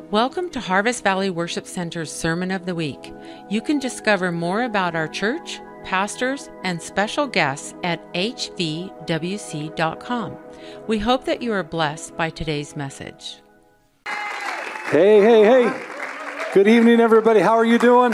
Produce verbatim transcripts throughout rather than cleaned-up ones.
Welcome to Harvest Valley Worship Center's Sermon of the Week. You can discover more about our church, pastors, and special guests at h v w c dot com. We hope that you are blessed by today's message. Hey, hey, hey. Good evening, everybody. How are you doing?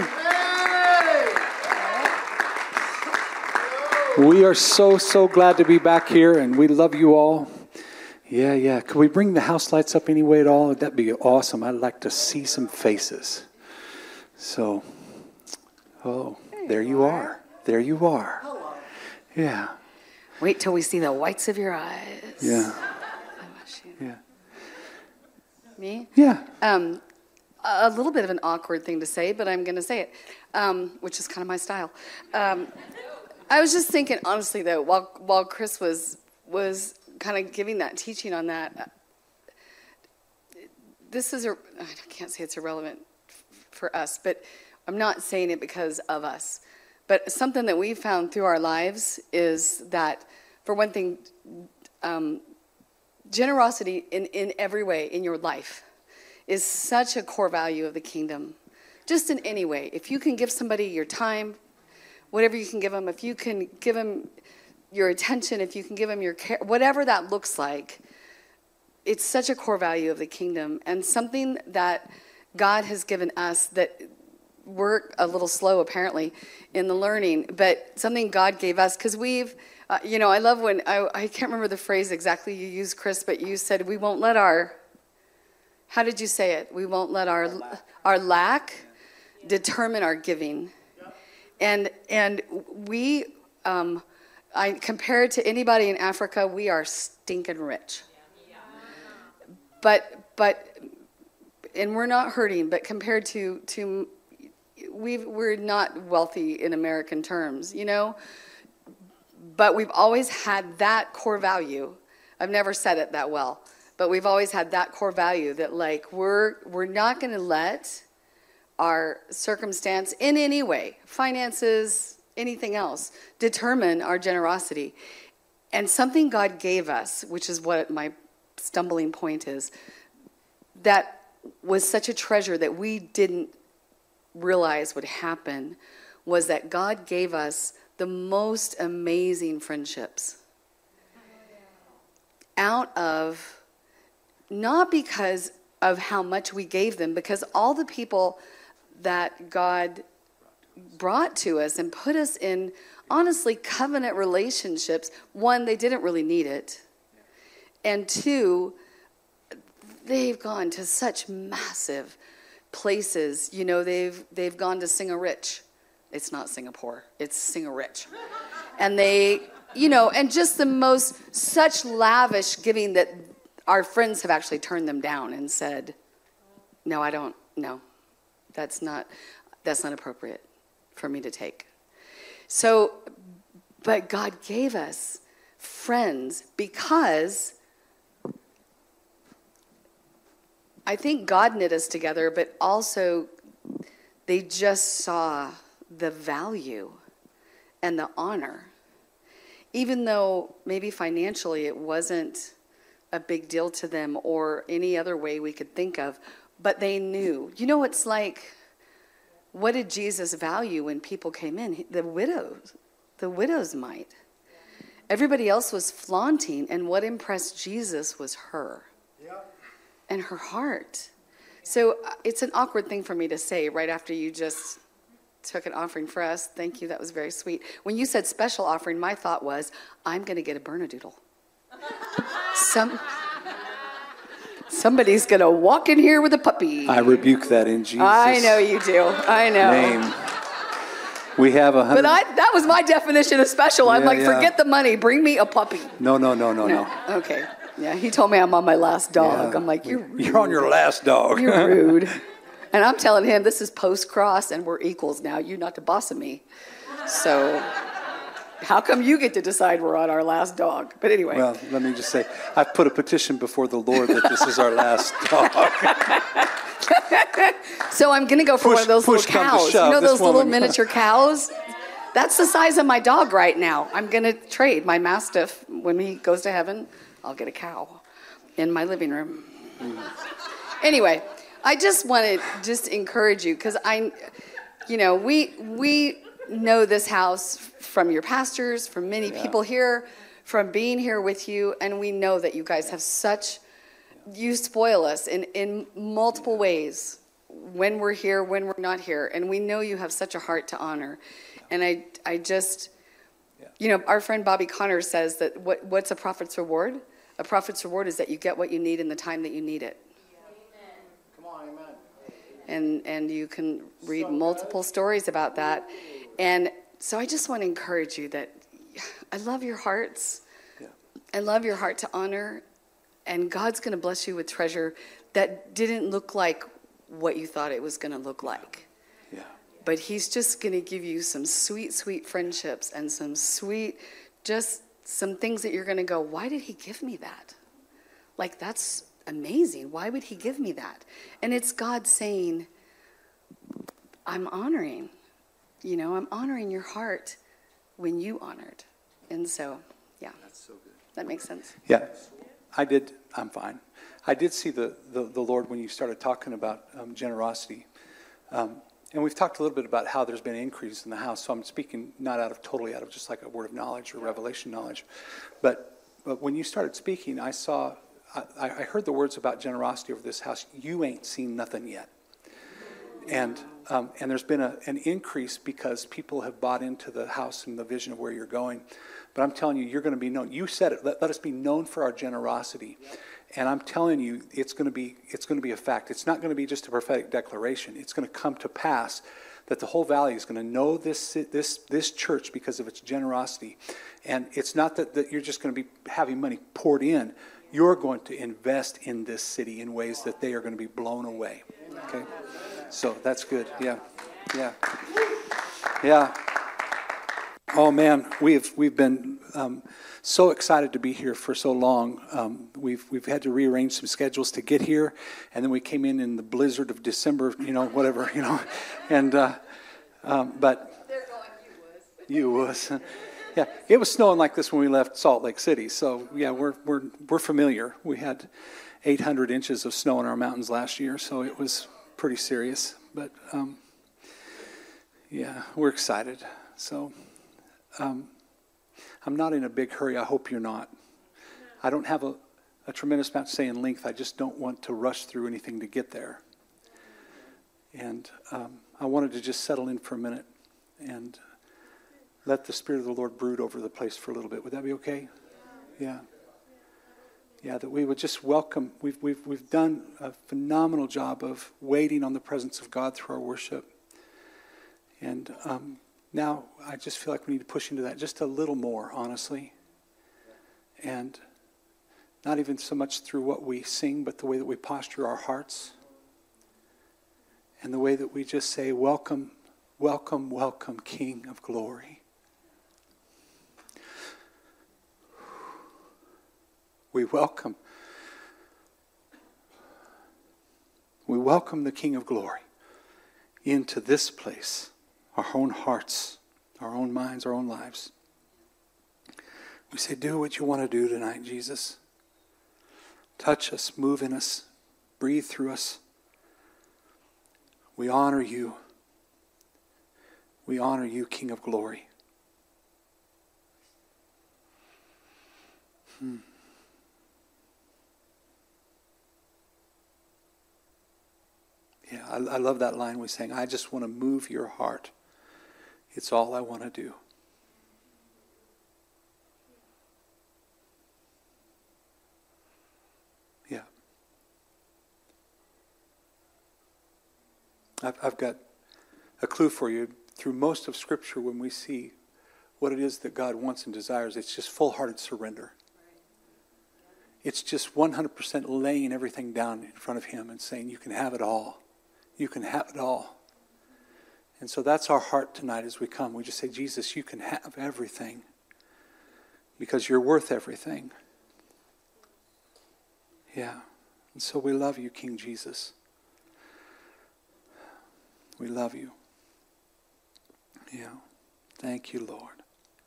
We are so, so glad to be back here, and we love you all. Yeah, yeah. Could we bring the house lights up anyway at all? That'd be awesome. I'd like to see some faces. So, oh, there you are. There you are. Hello. Yeah. Wait till we see the whites of your eyes. Yeah. Oh, Yeah. Me? Yeah. Um, a little bit of an awkward thing to say, but I'm going to say it, um, which is kind of my style. Um, I was just thinking, honestly, though, while while Chris was was kind of giving that teaching on that, this is a, I can't say it's irrelevant f- for us, but I'm not saying it because of us. But something that we've found through our lives is that, for one thing, um, generosity in, in every way in your life is such a core value of the kingdom. Just in any way. If you can give somebody your time, whatever you can give them, if you can give them your attention, if you can give them your care, whatever that looks like, it's such a core value of the kingdom and something that God has given us that we're a little slow apparently in the learning, but something God gave us because we've, uh, you know, I love when, I, I can't remember the phrase exactly you used, Chris, but you said we won't let our, how did you say it? We won't let our, our lack determine our giving. And, and we, um, I compare it to anybody in Africa, we are stinking rich. But, but, and we're not hurting, but compared to, to we've, we're not wealthy in American terms, you know? But we've always had that core value. I've never said it that well, but we've always had that core value that like, we're, we're not gonna let our circumstance in any way, finances, anything else, determine our generosity. And something God gave us, which is what my stumbling point is, that was such a treasure that we didn't realize would happen, was that God gave us the most amazing friendships. Out of, not because of how much we gave them, because all the people that God brought to us and put us in, honestly, covenant relationships. One, they didn't really need it. And two, they've gone to such massive places. You know, they've they've gone to Sing-a-Rich. It's not Singapore. It's Sing-a-Rich. And they, you know, and just the most, such lavish giving that our friends have actually turned them down and said, no, I don't, no, that's not, that's not appropriate for me to take. So, but God gave us friends because I think God knit us together, but also they just saw the value and the honor. Even though maybe financially it wasn't a big deal to them or any other way we could think of, but they knew. You know, it's like, what did Jesus value when people came in? The widows, the widow's mite. Everybody else was flaunting, and what impressed Jesus was her yep. and her heart. So it's an awkward thing for me to say right after you just took an offering for us. Thank you, that was very sweet. When you said special offering, my thought was, I'm going to get a Bernedoodle. Some... Somebody's going to walk in here with a puppy. I rebuke that in Jesus' I know you do. I know. name. We have a hundred. But I, that was my definition of special. I'm Yeah, like, yeah. forget the money. Bring me a puppy. No, no, no, no, no. Okay. Yeah, he told me I'm on my last dog. Yeah. I'm like, you're rude. You're on your last dog. You're rude. And I'm telling him, this is post-cross, and we're equals now. You're not the boss of me. So how come you get to decide we're on our last dog? But anyway. Well, let me just say, I've put a petition before the Lord that this is our last dog. So I'm going to go for Push- one of those push little come to cows. shove, You know this those little woman- miniature cows? That's the size of my dog right now. I'm going to trade my Mastiff. When he goes to heaven, I'll get a cow in my living room. Mm. Anyway, I just want to just encourage you because I, you know, we we know this house from your pastors, from many yeah. people here, from being here with you, and we know that you guys have such, you spoil us in, in multiple ways when we're here, when we're not here, and we know you have such a heart to honor. And I I just, you know, our friend Bobby Connors says that what what's a prophet's reward? A prophet's reward is that you get what you need in the time that you need it. Come on, amen. And and you can read multiple stories about that. And so I just want to encourage you that I love your hearts. Yeah. I love your heart to honor. And God's going to bless you with treasure that didn't look like what you thought it was going to look like. Yeah. But he's just going to give you some sweet, sweet friendships and some sweet, just some things that you're going to go, why did he give me that? Like, that's amazing. Why would he give me that? And it's God saying, I'm honoring, you know, I'm honoring your heart when you honored. And so, yeah. That's so good. That makes sense. Yeah, I did. I'm fine. I did see the, the, the Lord when you started talking about um, generosity. Um, and we've talked a little bit about how there's been an increase in the house. So I'm speaking not out of totally out of just like a word of knowledge or revelation knowledge. But, but when you started speaking, I saw, I, I heard the words about generosity over this house. You ain't seen nothing yet. And um, and there's been a, an increase because people have bought into the house and the vision of where you're going. But I'm telling you, you're going to be known. You said it. Let, let us be known for our generosity. And I'm telling you, it's going to be it's going to be a fact. It's not going to be just a prophetic declaration. It's going to come to pass that the whole valley is going to know this this this church because of its generosity. And it's not that, that you're just going to be having money poured in. You're going to invest in this city in ways that they are going to be blown away. Okay? So that's good. Yeah. Yeah. Yeah. Oh man, we've we've been um, so excited to be here for so long. Um, we've we've had to rearrange some schedules to get here, and then we came in in the blizzard of December, you know, whatever, you know, and uh, um, but They're going, you was. you was, yeah, it was snowing like this when we left Salt Lake City. So yeah, we're we're we're familiar. We had eight hundred inches of snow in our mountains last year, so it was pretty serious. But um, yeah, we're excited. So. Um, I'm not in a big hurry. I hope you're not. I don't have a, a tremendous amount to say in length. I just don't want to rush through anything to get there. And um, I wanted to just settle in for a minute and let the Spirit of the Lord brood over the place for a little bit. Would that be okay? Yeah. Yeah, that we would just welcome. We've we've we've done a phenomenal job of waiting on the presence of God through our worship. And um Now, I just feel like we need to push into that just a little more, honestly. And not even so much through what we sing, but the way that we posture our hearts. And the way that we just say, welcome, welcome, welcome, King of glory. We welcome. We welcome the King of glory into this place. Our own hearts, our own minds, our own lives. We say, do what you want to do tonight, Jesus. Touch us, move in us, breathe through us. We honor you. We honor you, King of glory. Hmm. Yeah, I, I love that line we sang. I just want to move your heart. It's all I want to do. Yeah. I've, I've got a clue for you. Through most of Scripture, when we see what it is that God wants and desires, it's just full-hearted surrender. It's just one hundred percent laying everything down in front of Him and saying, you can have it all. You can have it all. And so that's our heart tonight as we come. We just say, Jesus, you can have everything because you're worth everything. Yeah. And so we love you, King Jesus. We love you. Yeah. Thank you, Lord.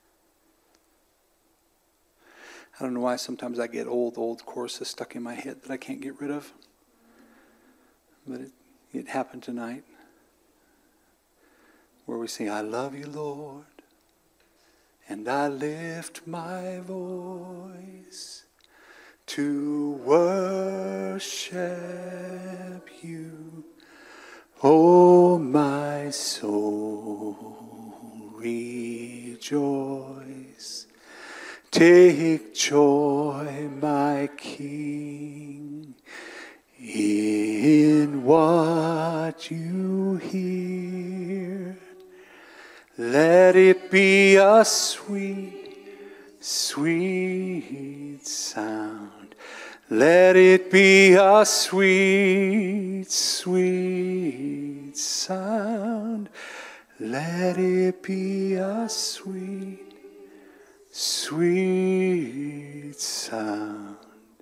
I don't know why sometimes I get old, old choruses stuck in my head that I can't get rid of. But it, it happened tonight, where we sing, I love you, Lord, and I lift my voice to worship you. Oh, my soul, rejoice. Take joy, my King, in what you hear. Let it be a sweet, sweet sound. Let it be a sweet, sweet sound. Let it be a sweet, sweet sound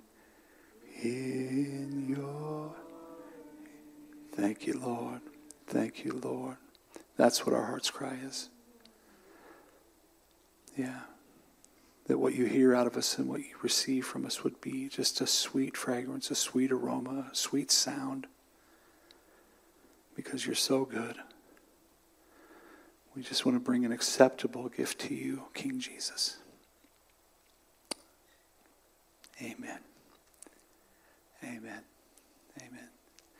in your... Thank you, Lord. Thank you, Lord. That's what our heart's cry is. Yeah. That what you hear out of us and what you receive from us would be just a sweet fragrance, a sweet aroma, a sweet sound. Because you're so good. We just want to bring an acceptable gift to you, King Jesus. Amen. Amen. Amen.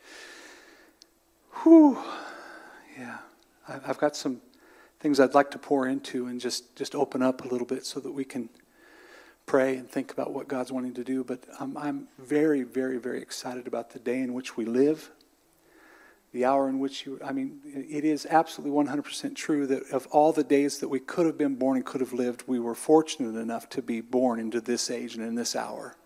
Whew. Yeah. I've got some things I'd like to pour into and just, just open up a little bit so that we can pray and think about what God's wanting to do. But um, I'm very, very, very excited about the day in which we live, the hour in which you, I mean, it is absolutely one hundred percent true that of all the days that we could have been born and could have lived, we were fortunate enough to be born into this age and in this hour.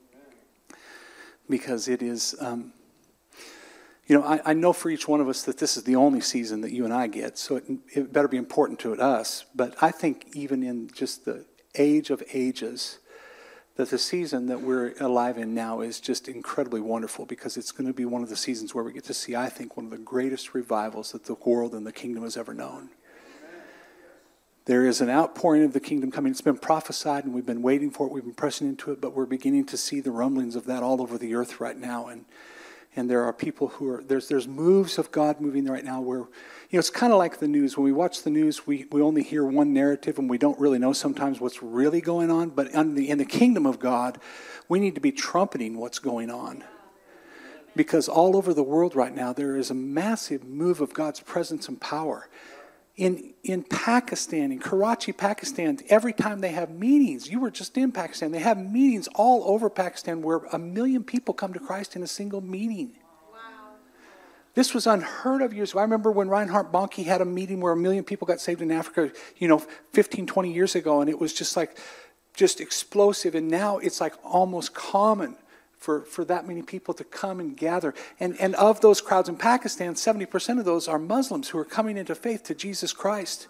Because it is... Um, You know, I, I know for each one of us that this is the only season that you and I get, so it, it better be important to us. But I think even in just the age of ages, that the season that we're alive in now is just incredibly wonderful, because it's going to be one of the seasons where we get to see, I think, one of the greatest revivals that the world and the kingdom has ever known. There is an outpouring of the kingdom coming. It's been prophesied, and we've been waiting for it. We've been pressing into it, but we're beginning to see the rumblings of that all over the earth right now. And And there are people who are, there's there's moves of God moving right now where, you know, it's kind of like the news. When we watch the news, we, we only hear one narrative and we don't really know sometimes what's really going on. But in the, in the kingdom of God, we need to be trumpeting what's going on. Because all over the world right now, there is a massive move of God's presence and power. In in Pakistan, in Karachi, Pakistan, every time they have meetings, you were just in Pakistan, they have meetings all over Pakistan where a million people come to Christ in a single meeting. Wow. This was unheard of years ago. I remember when Reinhard Bonnke had a meeting where a million people got saved in Africa, you know, fifteen, twenty years ago, and it was just like, just explosive. And now it's like almost common for, for that many people to come and gather. And, and of those crowds in Pakistan, seventy percent of those are Muslims who are coming into faith to Jesus Christ.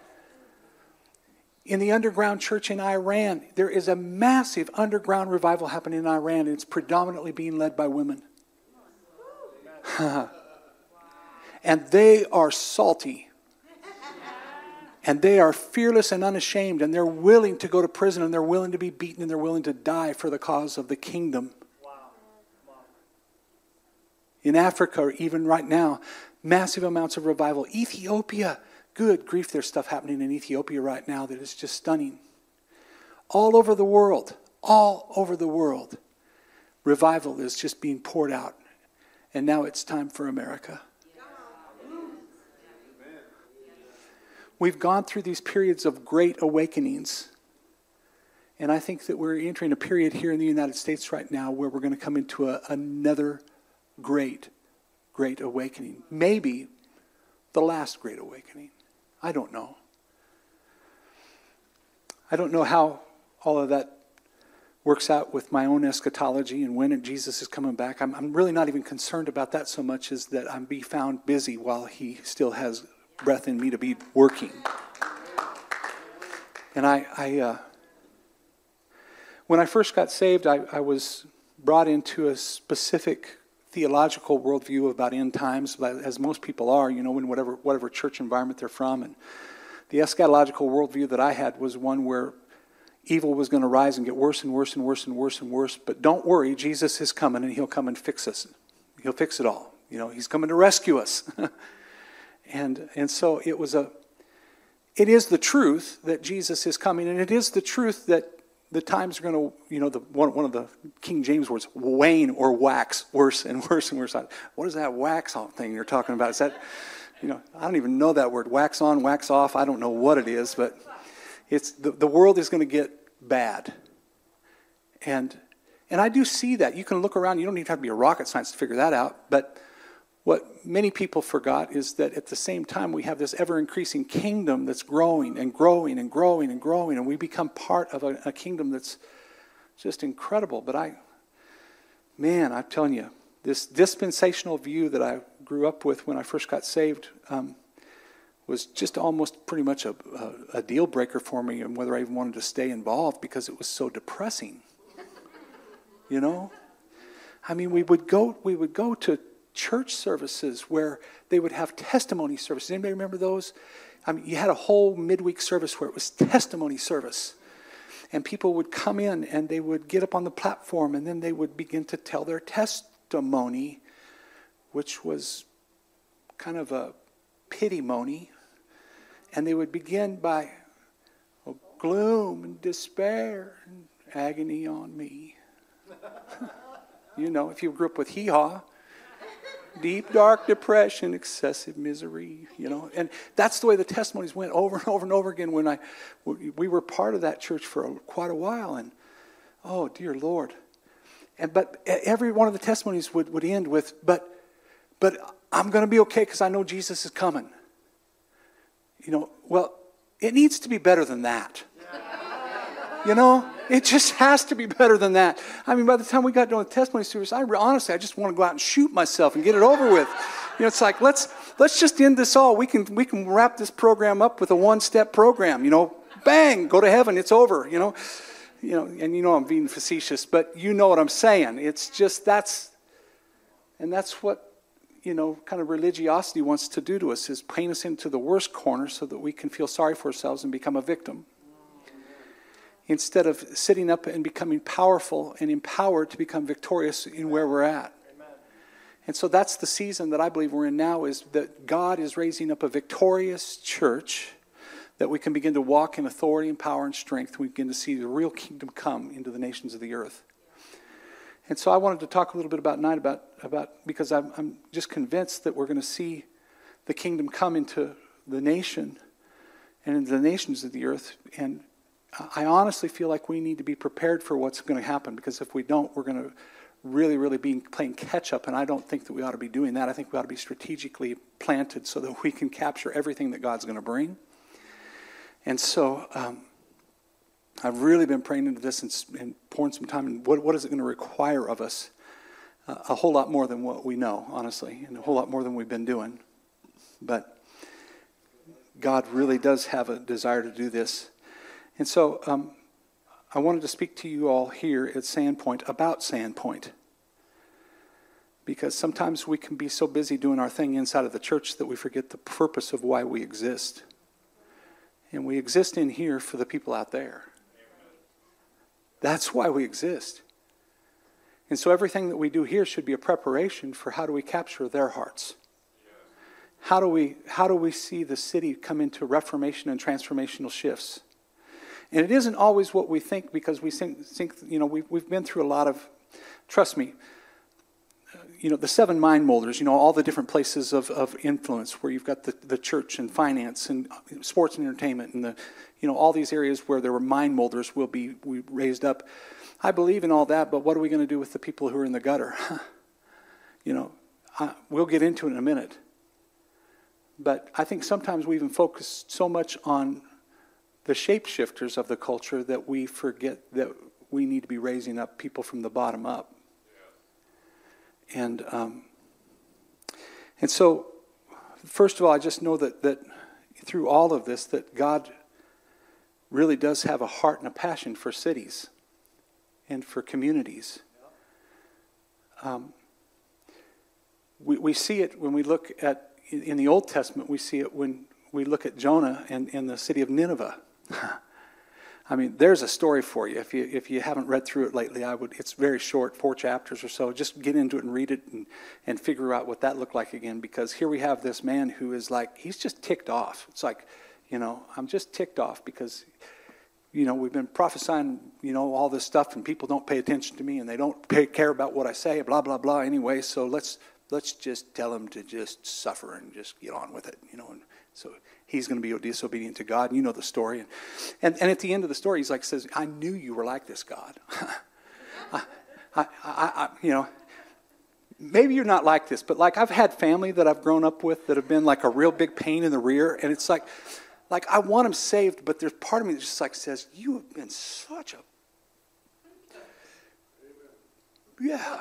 In the underground church in Iran, there is a massive underground revival happening in Iran, and it's predominantly being led by women. And they are salty. And they are fearless and unashamed, and they're willing to go to prison, and they're willing to be beaten, and they're willing to die for the cause of the kingdom. In Africa, even right now, massive amounts of revival. Ethiopia, good grief, there's stuff happening in Ethiopia right now that is just stunning. All over the world, all over the world, revival is just being poured out. And now it's time for America. We've gone through these periods of great awakenings. And I think that we're entering a period here in the United States right now where we're going to come into a, another great, great awakening. Maybe the last great awakening. I don't know. I don't know how all of that works out with my own eschatology and when Jesus is coming back. I'm, I'm really not even concerned about that so much as that I'm be found busy while he still has breath in me to be working. And I, I uh, when I first got saved, I, I was brought into a specific theological worldview about end times, as most people are, you know, in whatever whatever church environment they're from. And the eschatological worldview that I had was one where evil was going to rise and get worse and worse and worse and worse and worse. But don't worry, Jesus is coming, and he'll come and fix us. He'll fix it all. You know, he's coming to rescue us. and and so it was a, it is the truth that Jesus is coming, and it is the truth that the times are going to, you know, the one, one of the King James words, wane or wax worse and worse and worse. What is that wax on thing you're talking about? Is that, you know, I don't even know that word. Wax on, wax off. I don't know what it is, but it's the, the world is going to get bad. And and I do see that. You can look around. You don't even have to be a rocket scientist to figure that out. But what many people forgot is that at the same time we have this ever-increasing kingdom that's growing and growing and growing and growing, and we become part of a, a kingdom that's just incredible. But I, man, I'm telling you, this dispensational view that I grew up with when I first got saved um, was just almost pretty much a, a, a deal breaker for me, and whether I even wanted to stay involved because it was so depressing. You know, I mean, we would go, we would go to church services where they would have testimony services. Anybody remember those? I mean, you had a whole midweek service where it was testimony service. And people would come in and they would get up on the platform and then they would begin to tell their testimony, which was kind of a pity-mony. And they would begin by oh, gloom and despair and agony on me. You know, if you grew up with hee-haw, deep, dark depression, excessive misery, you know. And that's the way the testimonies went over and over and over again when I, we were part of that church for a, quite a while. And, oh, dear Lord. And But every one of the testimonies would, would end with, but, but I'm going to be okay because I know Jesus is coming. You know, well, it needs to be better than that. You know, it just has to be better than that. I mean, by the time we got done with testimony series, I honestly, I just want to go out and shoot myself and get it over with. You know, it's like let's let's just end this all. We can we can wrap this program up with a one-step program. You know, bang, go to heaven. It's over. You know, you know, and you know I'm being facetious, but you know what I'm saying. It's just that's, and that's what you know, kind of religiosity wants to do to us is paint us into the worst corner so that we can feel sorry for ourselves and become a victim, instead of sitting up and becoming powerful and empowered to become victorious in where we're at. Amen. And so that's the season that I believe we're in now, is that God is raising up a victorious church that we can begin to walk in authority and power and strength. We begin to see the real kingdom come into the nations of the earth. And so I wanted to talk a little bit about tonight about, about because I'm, I'm just convinced that we're going to see the kingdom come into the nation and into the nations of the earth. And I honestly feel like we need to be prepared for what's going to happen, because if we don't, we're going to really, really be playing catch-up, and I don't think that we ought to be doing that. I think we ought to be strategically planted so that we can capture everything that God's going to bring. And so um, I've really been praying into this and, and pouring some time in what, what is it going to require of us? Uh, a whole lot more than what we know, honestly, and a whole lot more than we've been doing. But God really does have a desire to do this. And so um, I wanted to speak to you all here at Sandpoint about Sandpoint. Because sometimes we can be so busy doing our thing inside of the church that we forget the purpose of why we exist. And we exist in here for the people out there. That's why we exist. And so everything that we do here should be a preparation for how do we capture their hearts. How do we, how do we see the city come into reformation and transformational shifts? And it isn't always what we think, because we think, think you know, we've, we've been through a lot of, trust me, uh, you know, the seven mind molders, you know, all the different places of, of influence where you've got the, the church and finance and sports and entertainment and the, you know, all these areas where there were mind molders will be we raised up. I believe in all that, but what are we going to do with the people who are in the gutter? you know, I, we'll get into it in a minute. But I think sometimes we even focus so much on the shapeshifters of the culture that we forget that we need to be raising up people from the bottom up. Yeah. And um, and so, first of all, I just know that, that through all of this, that God really does have a heart and a passion for cities and for communities. Yeah. Um, we, we see it when we look at, in the Old Testament, we see it when we look at Jonah and, and the city of Nineveh. I mean, there's a story for you. If you if you haven't read through it lately, I would. It's very short, four chapters or so. Just get into it and read it and, and figure out what that looked like again. Because here we have this man who is like, he's just ticked off. It's like, you know, I'm just ticked off because, you know, we've been prophesying, you know, all this stuff, and people don't pay attention to me, and they don't pay, care about what I say, blah, blah, blah. Anyway, so let's let's just tell them to just suffer and just get on with it, you know. And so he's going to be disobedient to God, and you know the story. And, and and at the end of the story, he's like, says, I knew you were like this, God. I, I, I, I, you know, maybe you're not like this, but like I've had family that I've grown up with that have been like a real big pain in the rear, and it's like, like I want them saved, but there's part of me that just like says, you have been such a, yeah.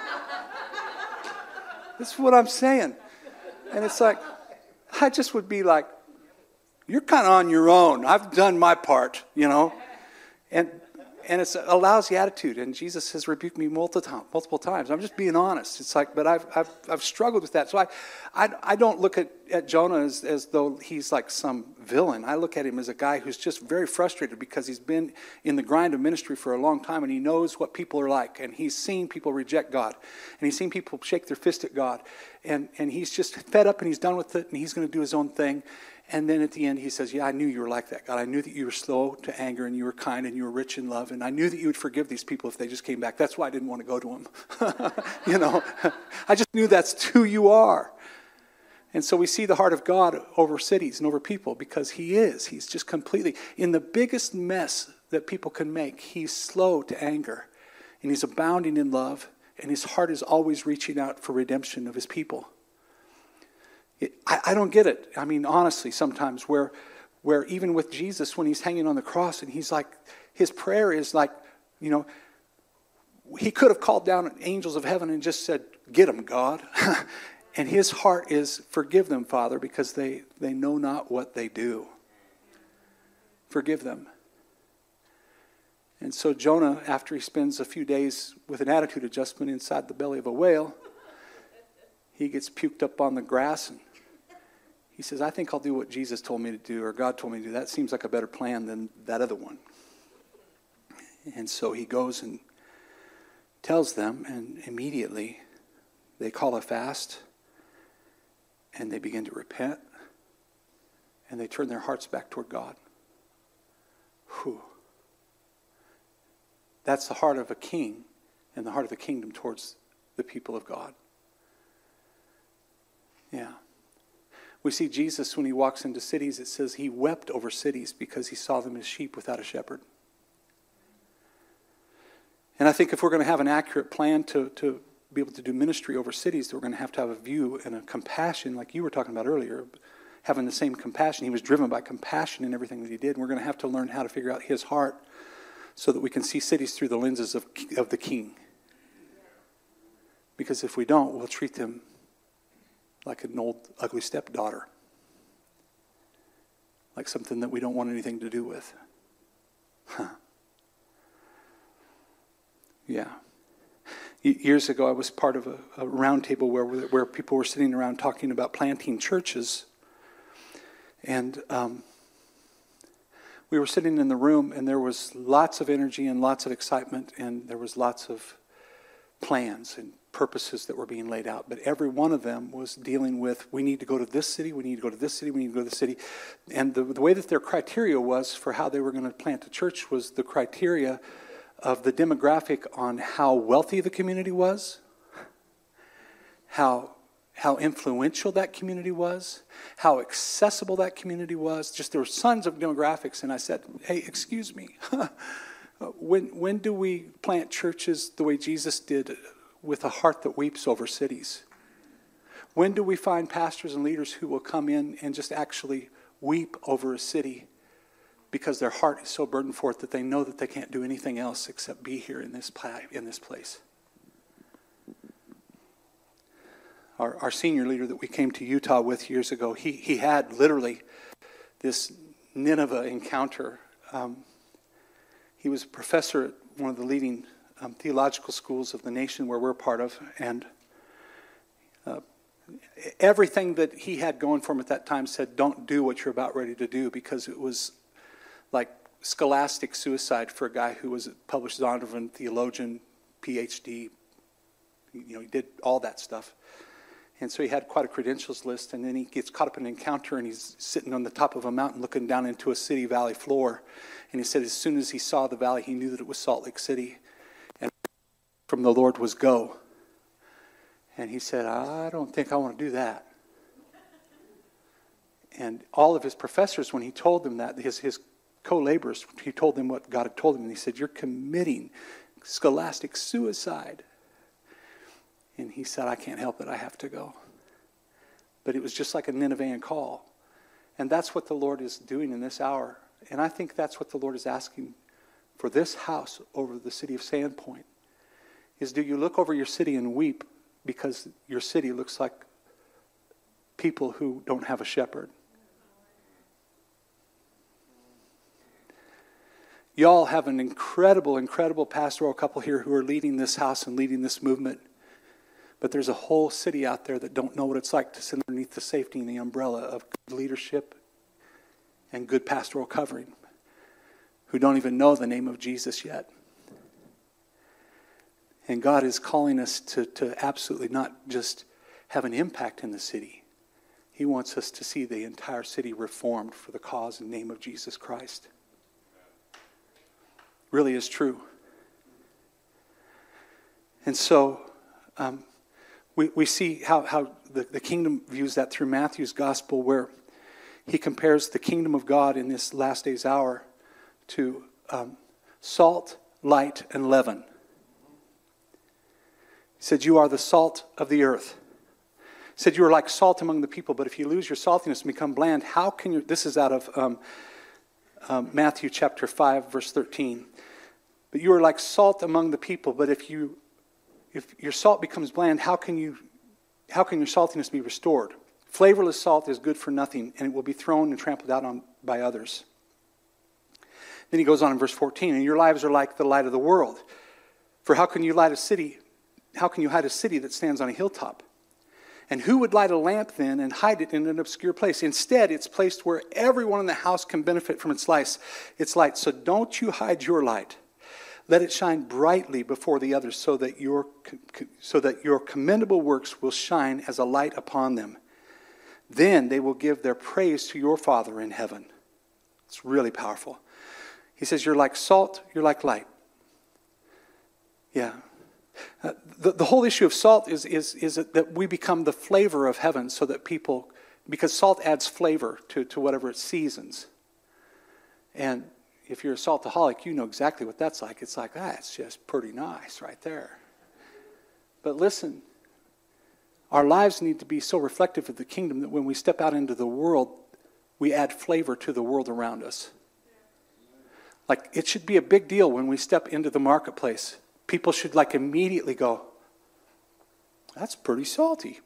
That's what I'm saying. And it's like, I just would be like, you're kind of on your own. I've done my part, you know. And and it's a lousy attitude. And Jesus has rebuked me multiple, multiple times. I'm just being honest. It's like, but I've I've, I've struggled with that. So I, I, I don't look at, at Jonah as, as though he's like some villain. I look at him as a guy who's just very frustrated because he's been in the grind of ministry for a long time, and he knows what people are like. And he's seen people reject God. And he's seen people shake their fist at God. And, and he's just fed up, and he's done with it, and he's going to do his own thing. And then at the end he says, yeah, I knew you were like that, God. I knew that you were slow to anger, and you were kind, and you were rich in love. And I knew that you would forgive these people if they just came back. That's why I didn't want to go to them. You know, I just knew that's who you are. And so we see the heart of God over cities and over people because he is. He's just completely, in the biggest mess that people can make, he's slow to anger. And he's abounding in love. And his heart is always reaching out for redemption of his people. It, I, I don't get it. I mean, honestly, sometimes where, where even with Jesus, when he's hanging on the cross, and he's like, his prayer is like, you know, he could have called down angels of heaven and just said, get them, God. And his heart is, forgive them, Father, because they, they know not what they do. Forgive them. And so Jonah, after he spends a few days with an attitude adjustment inside the belly of a whale, he gets puked up on the grass, and he says, I think I'll do what Jesus told me to do, or God told me to do. That seems like a better plan than that other one. And so he goes and tells them, and immediately they call a fast, and they begin to repent, and they turn their hearts back toward God. Whew. That's the heart of a king and the heart of the kingdom towards the people of God. Yeah. We see Jesus when he walks into cities, it says he wept over cities because he saw them as sheep without a shepherd. And I think if we're going to have an accurate plan to, to be able to do ministry over cities, we're going to have to have a view and a compassion, like you were talking about earlier, having the same compassion. He was driven by compassion in everything that he did. And we're going to have to learn how to figure out his heart so that we can see cities through the lenses of, of the king. Because if we don't, we'll treat them like an old, ugly stepdaughter. Like something that we don't want anything to do with. Huh. Yeah. Years ago, I was part of a, a round table where, where people were sitting around talking about planting churches. And um, we were sitting in the room, and there was lots of energy and lots of excitement, and there was lots of plans and purposes that were being laid out. But every one of them was dealing with, we need to go to this city, we need to go to this city, we need to go to this city. And the, the way that their criteria was for how they were going to plant a church was the criteria of the demographic on how wealthy the community was, how how influential that community was, how accessible that community was. Just there were tons of demographics, and I said, hey, excuse me, when when do we plant churches the way Jesus did, with a heart that weeps over cities? When do we find pastors and leaders who will come in and just actually weep over a city because their heart is so burdened for it that they know that they can't do anything else except be here in this in this place? Our, our senior leader that we came to Utah with years ago, he, he had literally this Nineveh encounter. Um, he was a professor at one of the leading um, theological schools of the nation where we're part of, and uh, everything that he had going for him at that time said, don't do what you're about ready to do, because it was like scholastic suicide for a guy who was a published Zondervan theologian, P H D. You know, he did all that stuff. And so he had quite a credentials list, and then he gets caught up in an encounter, and he's sitting on the top of a mountain looking down into a city valley floor. And he said as soon as he saw the valley, he knew that it was Salt Lake City. And from the Lord was go. And he said, I don't think I want to do that. And all of his professors, when he told them that, his, his co-laborers, he told them what God had told him, and he said, you're committing scholastic suicide. And he said, I can't help it, I have to go. But it was just like a Ninevean call. And that's what the Lord is doing in this hour. And I think that's what the Lord is asking for this house over the city of Sandpoint. Is do you look over your city and weep because your city looks like people who don't have a shepherd? Y'all have an incredible, incredible pastoral couple here who are leading this house and leading this movement. But there's a whole city out there that don't know what it's like to sit underneath the safety and the umbrella of good leadership and good pastoral covering, who don't even know the name of Jesus yet. And God is calling us to, to absolutely not just have an impact in the city. He wants us to see the entire city reformed for the cause and name of Jesus Christ. Really is true. And so um, we, we see how, how the, the kingdom views that through Matthew's gospel, where he compares the kingdom of God in this last day's hour to um, salt, light, and leaven. He said, you are the salt of the earth. He said, you are like salt among the people, but if you lose your saltiness and become bland, how can you... This is out of um, um, Matthew chapter five, verse thirteen. But you are like salt among the people, but if you if your salt becomes bland, how can you how can your saltiness be restored? Flavorless salt is good for nothing, and it will be thrown and trampled out on by others. Then he goes on in verse fourteen, and your lives are like the light of the world. For how can you light a city? How can you hide a city that stands on a hilltop? And who would light a lamp then and hide it in an obscure place? Instead, it's placed where everyone in the house can benefit from its light. Its light. So don't you hide your light. Let it shine brightly before the others, so that your so that your commendable works will shine as a light upon them. Then they will give their praise to your Father in heaven. It's really powerful. He says, you're like salt, you're like light. Yeah. Uh, the, the whole issue of salt is, is, is that we become the flavor of heaven, so that people, because salt adds flavor to, to whatever it seasons. And if you're a saltaholic, you know exactly what that's like. It's like, ah, it's just pretty nice right there. But listen, our lives need to be so reflective of the kingdom that when we step out into the world, we add flavor to the world around us. Like, it should be a big deal when we step into the marketplace. People should like immediately go, that's pretty salty.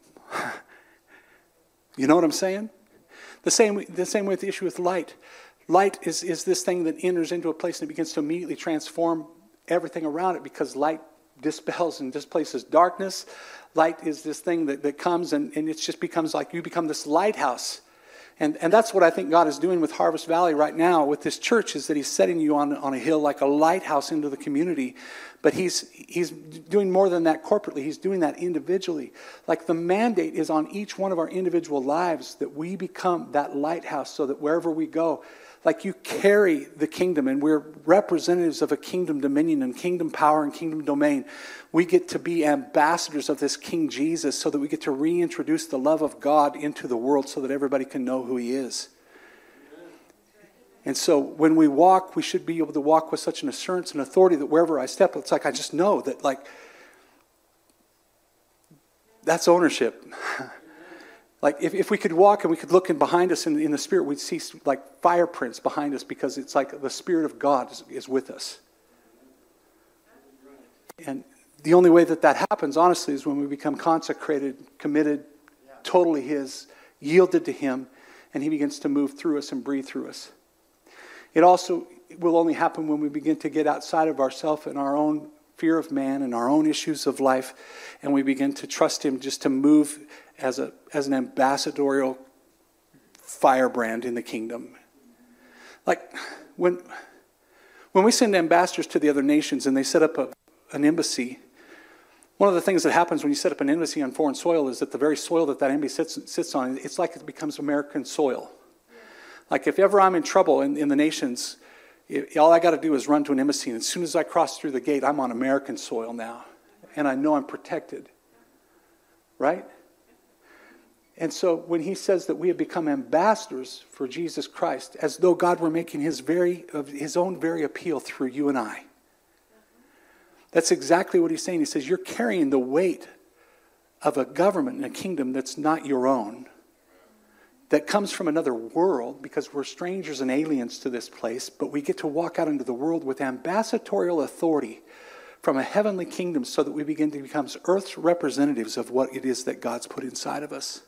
You know what I'm saying? The same, the same way with the issue with light. Light is, is this thing that enters into a place and it begins to immediately transform everything around it, because light dispels and displaces darkness. Light is this thing that, that comes and, and it just becomes like you become this lighthouse. And, and that's what I think God is doing with Harvest Valley right now with this church, is that he's setting you on, on a hill like a lighthouse into the community. But he's he's doing more than that corporately. He's doing that individually. Like, the mandate is on each one of our individual lives that we become that lighthouse, so that wherever we go, like, you carry the kingdom, and we're representatives of a kingdom dominion and kingdom power and kingdom domain. We get to be ambassadors of this King Jesus, so that we get to reintroduce the love of God into the world, so that everybody can know who he is. And so when we walk, we should be able to walk with such an assurance and authority that wherever I step, it's like I just know that, like, that's ownership. Like, if, if we could walk and we could look in behind us in, in the Spirit, we'd see like fire prints behind us, because it's like the Spirit of God is, is with us. And the only way that that happens, honestly, is when we become consecrated, committed, totally his, yielded to him, and he begins to move through us and breathe through us. It also will only happen when we begin to get outside of ourselves and our own fear of man and our own issues of life, and we begin to trust him just to move as a as an ambassadorial firebrand in the kingdom. Like, when When we send ambassadors to the other nations and they set up a, an embassy, one of the things that happens when you set up an embassy on foreign soil is that the very soil that that embassy sits, sits on, it's like it becomes American soil. Like if ever I'm in trouble in, in the nations, it, all I got to do is run to an embassy, and as soon as I cross through the gate, I'm on American soil now, and I know I'm protected. Right? And so when he says that we have become ambassadors for Jesus Christ, as though God were making his very of his own very appeal through you and I. That's exactly what he's saying. He says you're carrying the weight of a government and a kingdom that's not your own, that comes from another world, because we're strangers and aliens to this place, but we get to walk out into the world with ambassadorial authority from a heavenly kingdom so that we begin to become earth's representatives of what it is that God's put inside of us.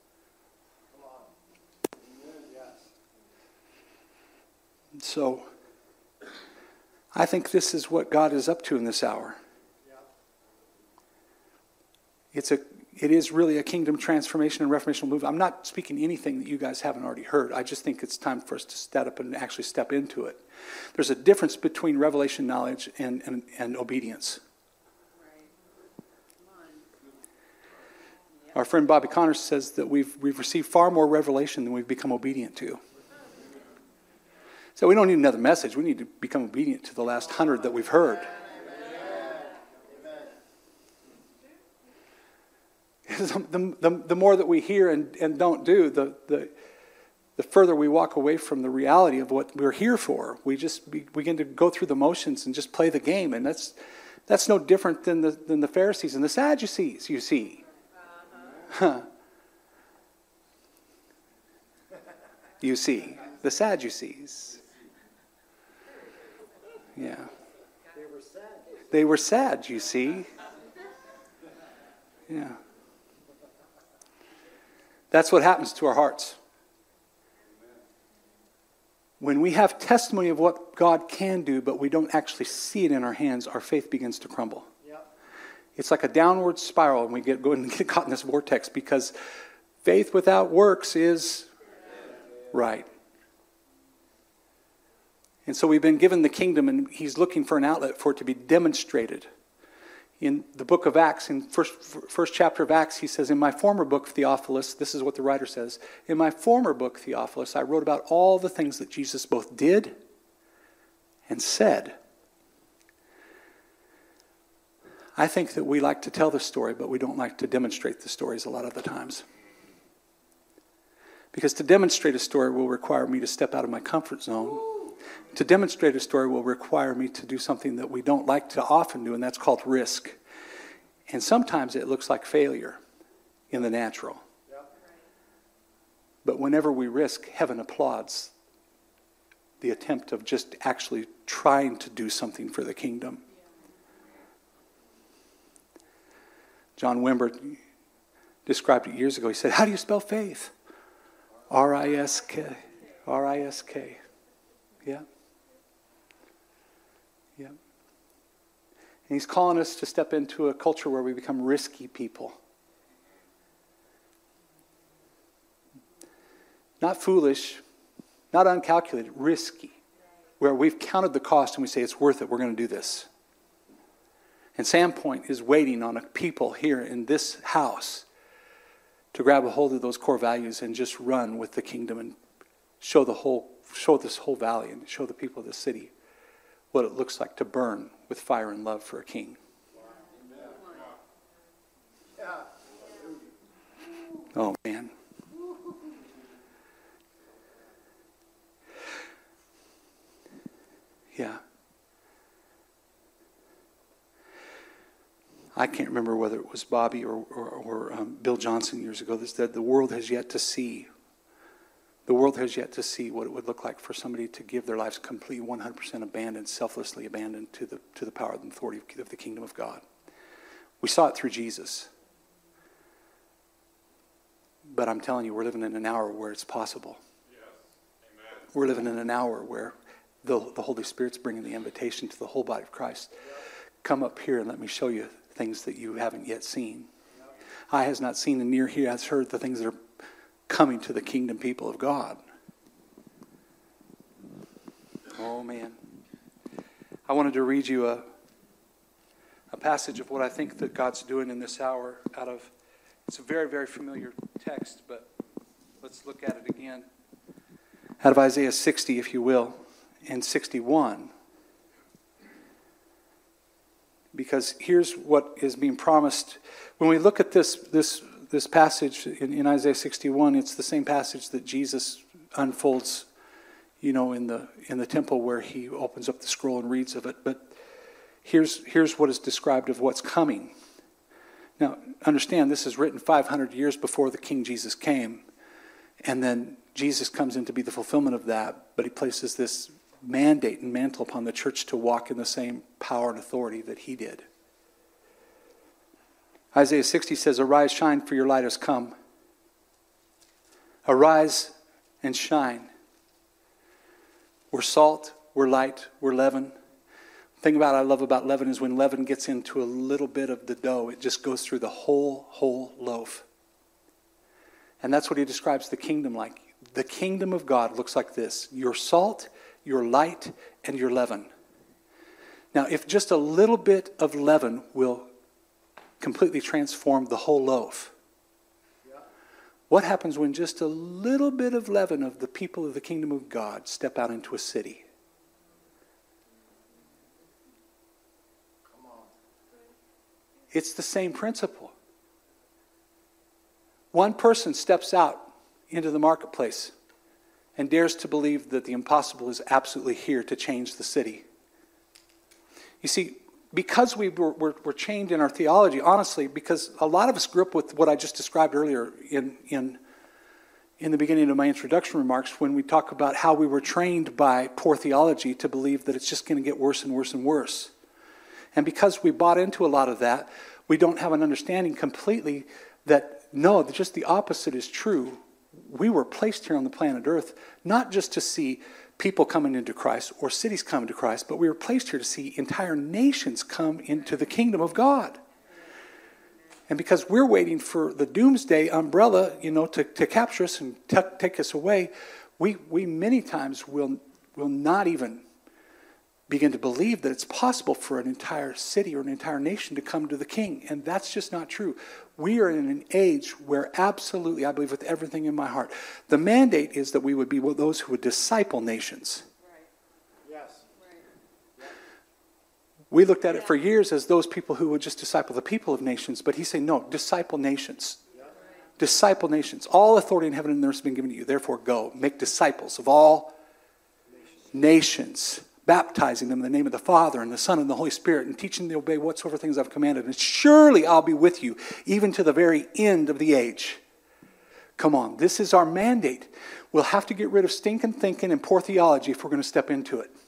So, I think this is what God is up to in this hour. It's a, it is really a kingdom transformation and reformational move. I'm not speaking anything that you guys haven't already heard. I just think it's time for us to step up and actually step into it. There's a difference between revelation knowledge and, and, and obedience. Our friend Bobby Connors says that we've, we've received far more revelation than we've become obedient to. So we don't need another message. We need to become obedient to the last hundred that we've heard. The, the, the more that we hear and, and don't do, the, the the further we walk away from the reality of what we're here for. We just be, begin to go through the motions and just play the game. And that's that's no different than the, than the Pharisees and the Sadducees, you see. Huh. You see, the Sadducees. Yeah. They were sad. They were sad, you see. Yeah. That's what happens to our hearts. When we have testimony of what God can do, but we don't actually see it in our hands, our faith begins to crumble. Yep. It's like a downward spiral, and we get go and get caught in this vortex, because faith without works is right. And so we've been given the kingdom, and he's looking for an outlet for it to be demonstrated. In the book of Acts, in first, first chapter of Acts, he says, in my former book, Theophilus, this is what the writer says, in my former book, Theophilus, I wrote about all the things that Jesus both did and said. I think that we like to tell the story, but we don't like to demonstrate the stories a lot of the times. Because to demonstrate a story will require me to step out of my comfort zone. To demonstrate a story will require me to do something that we don't like to often do, and that's called risk. And sometimes it looks like failure in the natural. Yep. But whenever we risk, heaven applauds the attempt of just actually trying to do something for the kingdom. John Wimber described it years ago. He said, how do you spell faith? R I S K. R I S K. Yeah. Yeah. And he's calling us to step into a culture where we become risky people. Not foolish, not uncalculated, risky. Where we've counted the cost and we say it's worth it, we're going to do this. And Sandpoint is waiting on a people here in this house to grab a hold of those core values and just run with the kingdom and show the whole show this whole valley and show the people of the city what it looks like to burn with fire and love for a king. Oh, man. Yeah. I can't remember whether it was Bobby or, or, or um, Bill Johnson years ago that said the world has yet to see The world has yet to see what it would look like for somebody to give their lives completely one hundred percent abandoned, selflessly abandoned to the to the power and authority of the kingdom of God. We saw it through Jesus. But I'm telling you, we're living in an hour where it's possible. Yes. Amen. We're living in an hour where the, the Holy Spirit's bringing the invitation to the whole body of Christ. Yep. Come up here and let me show you things that you haven't yet seen. Yep. Eye has not seen, and near here has heard the things that are coming to the kingdom people of God. Oh, man. I wanted to read you a, a passage of what I think that God's doing in this hour out of, it's a very, very familiar text, but let's look at it again. Out of Isaiah sixty, if you will, and sixty-one. Because here's what is being promised. When we look at this this this passage in, in Isaiah sixty-one, it's the same passage that Jesus unfolds, you know, in the in the temple where he opens up the scroll and reads of it. But here's here's what is described of what's coming. Now, understand, this is written five hundred years before the King Jesus came. And then Jesus comes in to be the fulfillment of that, but he places this mandate and mantle upon the church to walk in the same power and authority that he did. Isaiah sixty says, "Arise, shine, for your light has come." Arise and shine. We're salt, we're light, we're leaven. The thing about I love about leaven is when leaven gets into a little bit of the dough, it just goes through the whole, whole loaf. And that's what he describes the kingdom like. The kingdom of God looks like this: your salt, your light, and your leaven. Now, if just a little bit of leaven will completely transform the whole loaf, yeah. What happens when just a little bit of leaven of the people of the kingdom of God step out into a city? Come on. It's the same principle. One person steps out into the marketplace and dares to believe that the impossible is absolutely here to change the city. You see, because we were, were, were chained in our theology, honestly, because a lot of us grew up with what I just described earlier in, in, in the beginning of my introduction remarks, when we talk about how we were trained by poor theology to believe that it's just going to get worse and worse and worse. And because we bought into a lot of that, we don't have an understanding completely that, no, just the opposite is true. We were placed here on the planet Earth not just to see people coming into Christ or cities coming to Christ, but we were placed here to see entire nations come into the kingdom of God. And because we're waiting for the doomsday umbrella, you know, to, to capture us and t- take us away, we we many times will will not even begin to believe that it's possible for an entire city or an entire nation to come to the King. And that's just not true. We are in an age where absolutely, I believe with everything in my heart, the mandate is that we would be those who would disciple nations. Right. Yes. Right. We looked at it for years as those people who would just disciple the people of nations, but he's saying, no, disciple nations. Yeah. Right. Disciple nations. All authority in heaven and earth has been given to you. Therefore go, make disciples of all nations. nations. Baptizing them in the name of the Father and the Son and the Holy Spirit, and teaching them to obey whatsoever things I've commanded. And surely I'll be with you, even to the very end of the age. Come on, this is our mandate. We'll have to get rid of stinking thinking and poor theology if we're going to step into it.